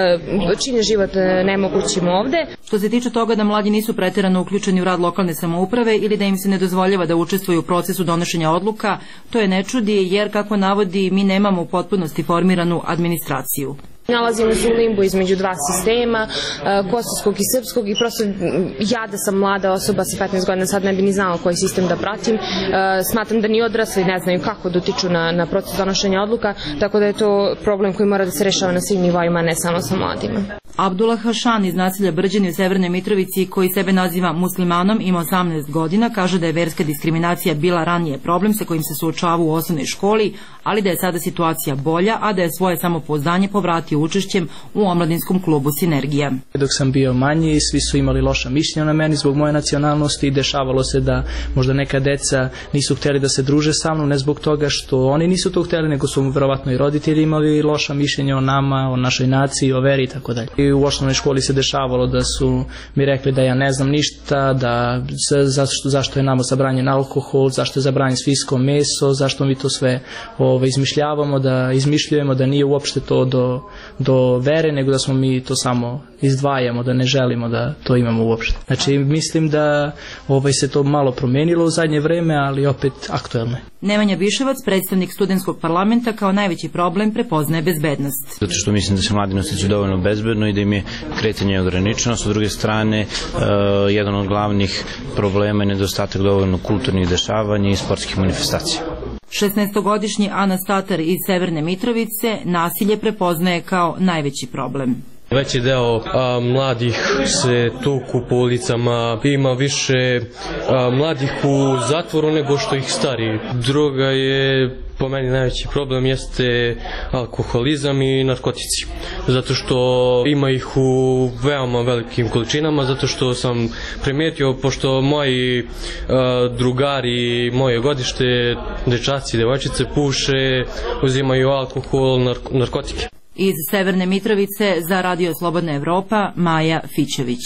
čine život nemogućim ovde. Što se tiče toga da mladi nisu preterano uključeni u rad lokalne samouprave ili da im se ne dozvoljava da učestvuju u procesu donošenja odluka, to je ne čudi jer, kako navodi, mi nemamo u potpunosti formiranu administraciju. Nalazimo se u limbu između dva sistema, kosovskog i srpskog, i prosto ja da sam mlada osoba sa petnaest godina sad ne bi ni znala koji sistem da pratim. Smatram da ni odrasli ne znaju kako da utiču na, na proces donošenja odluka, tako da je to problem koji mora da se rešava na svim nivoima, ne samo sa mladima. Abdullah Hašan iz naselja Brđani u Severnoj Mitrovici, koji sebe naziva muslimanom, ima osamnaest godina, kaže da je verska diskriminacija bila ranije problem sa kojim se suočavao u osnovnoj školi, ali da je sada situacija bolja, a da je svoje samopouzdanje povratio učešćem u omladinskom klubu Sinergija. Dok sam bio manji, svi su imali loša mišljenja na meni zbog moje nacionalnosti i dešavalo se da možda neka deca nisu htjeli da se druže sa mnom, ne zbog toga što oni nisu to htjeli, nego su verovatno i roditelji imali loša mišljenja o nama, o našoj naciji, o veri i tako dalje. I u osnovnoj školi se dešavalo da su mi rekli da ja ne znam ništa, da zašto, zašto je nama zabranjen alkohol, zašto je zabranjen svinjsko meso, zašto mi to sve ove, izmišljavamo, da izmišljujemo, da nije uopšte to do, do vere, nego da smo mi to samo izdvajamo, da ne želimo da to imamo uopšte. Znači mislim da ovaj, se to malo promenilo u zadnje vreme, ali opet aktuelno je. Nemanja Biševac, predstavnik studentskog parlamenta, kao najveći problem prepoznaje bezbednost. Zato što mislim da se mladi ne osjećaju dovoljno bezbedno i da im je kretanje ograničeno. S druge strane, uh, jedan od glavnih problema je nedostatak dovoljno kulturnih dešavanja i sportskih manifestacija. šesnaestogodišnji Ana Statar iz Severne Mitrovice nasilje prepoznaje kao najveći problem. Veći deo a, mladih se tuku po ulicama, ima više a, mladih u zatvoru nego što ih stari. Droga je, po meni najveći problem jeste alkoholizam i narkotici. Zato što ima ih u veoma velikim količinama, zato što sam primijetio, pošto moji a, drugari, moje godište, dečaci i devojčice puše, uzimaju alkohol, nark- narkotike. Iz Severne Mitrovice za Radio Slobodna Evropa, Maja Fićević.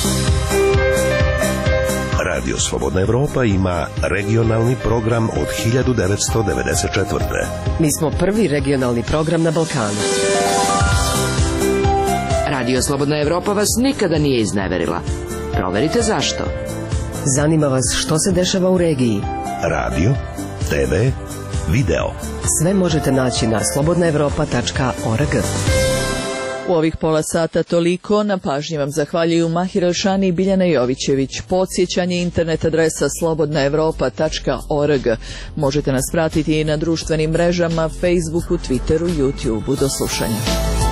Radio Slobodna Evropa ima regionalni program od hiljadu devetsto devedeset četvrte. Mi smo prvi regionalni program na Balkanu. Radio Slobodna Evropa vas nikada nije izneverila. Proverite zašto. Zanima vas što se dešava u regiji. Radio, te ve, video. Sve možete naći na slobodna evropa tačka org. U ovih pola sata toliko, na pažnji vam zahvaljuju Mahir Elšani i Biljana Jovićević. Podsjećanje internet adresa slobodna evropa tačka org. Možete nas pratiti i na društvenim mrežama, Facebooku, Twitteru, YouTubeu. Do slušanja.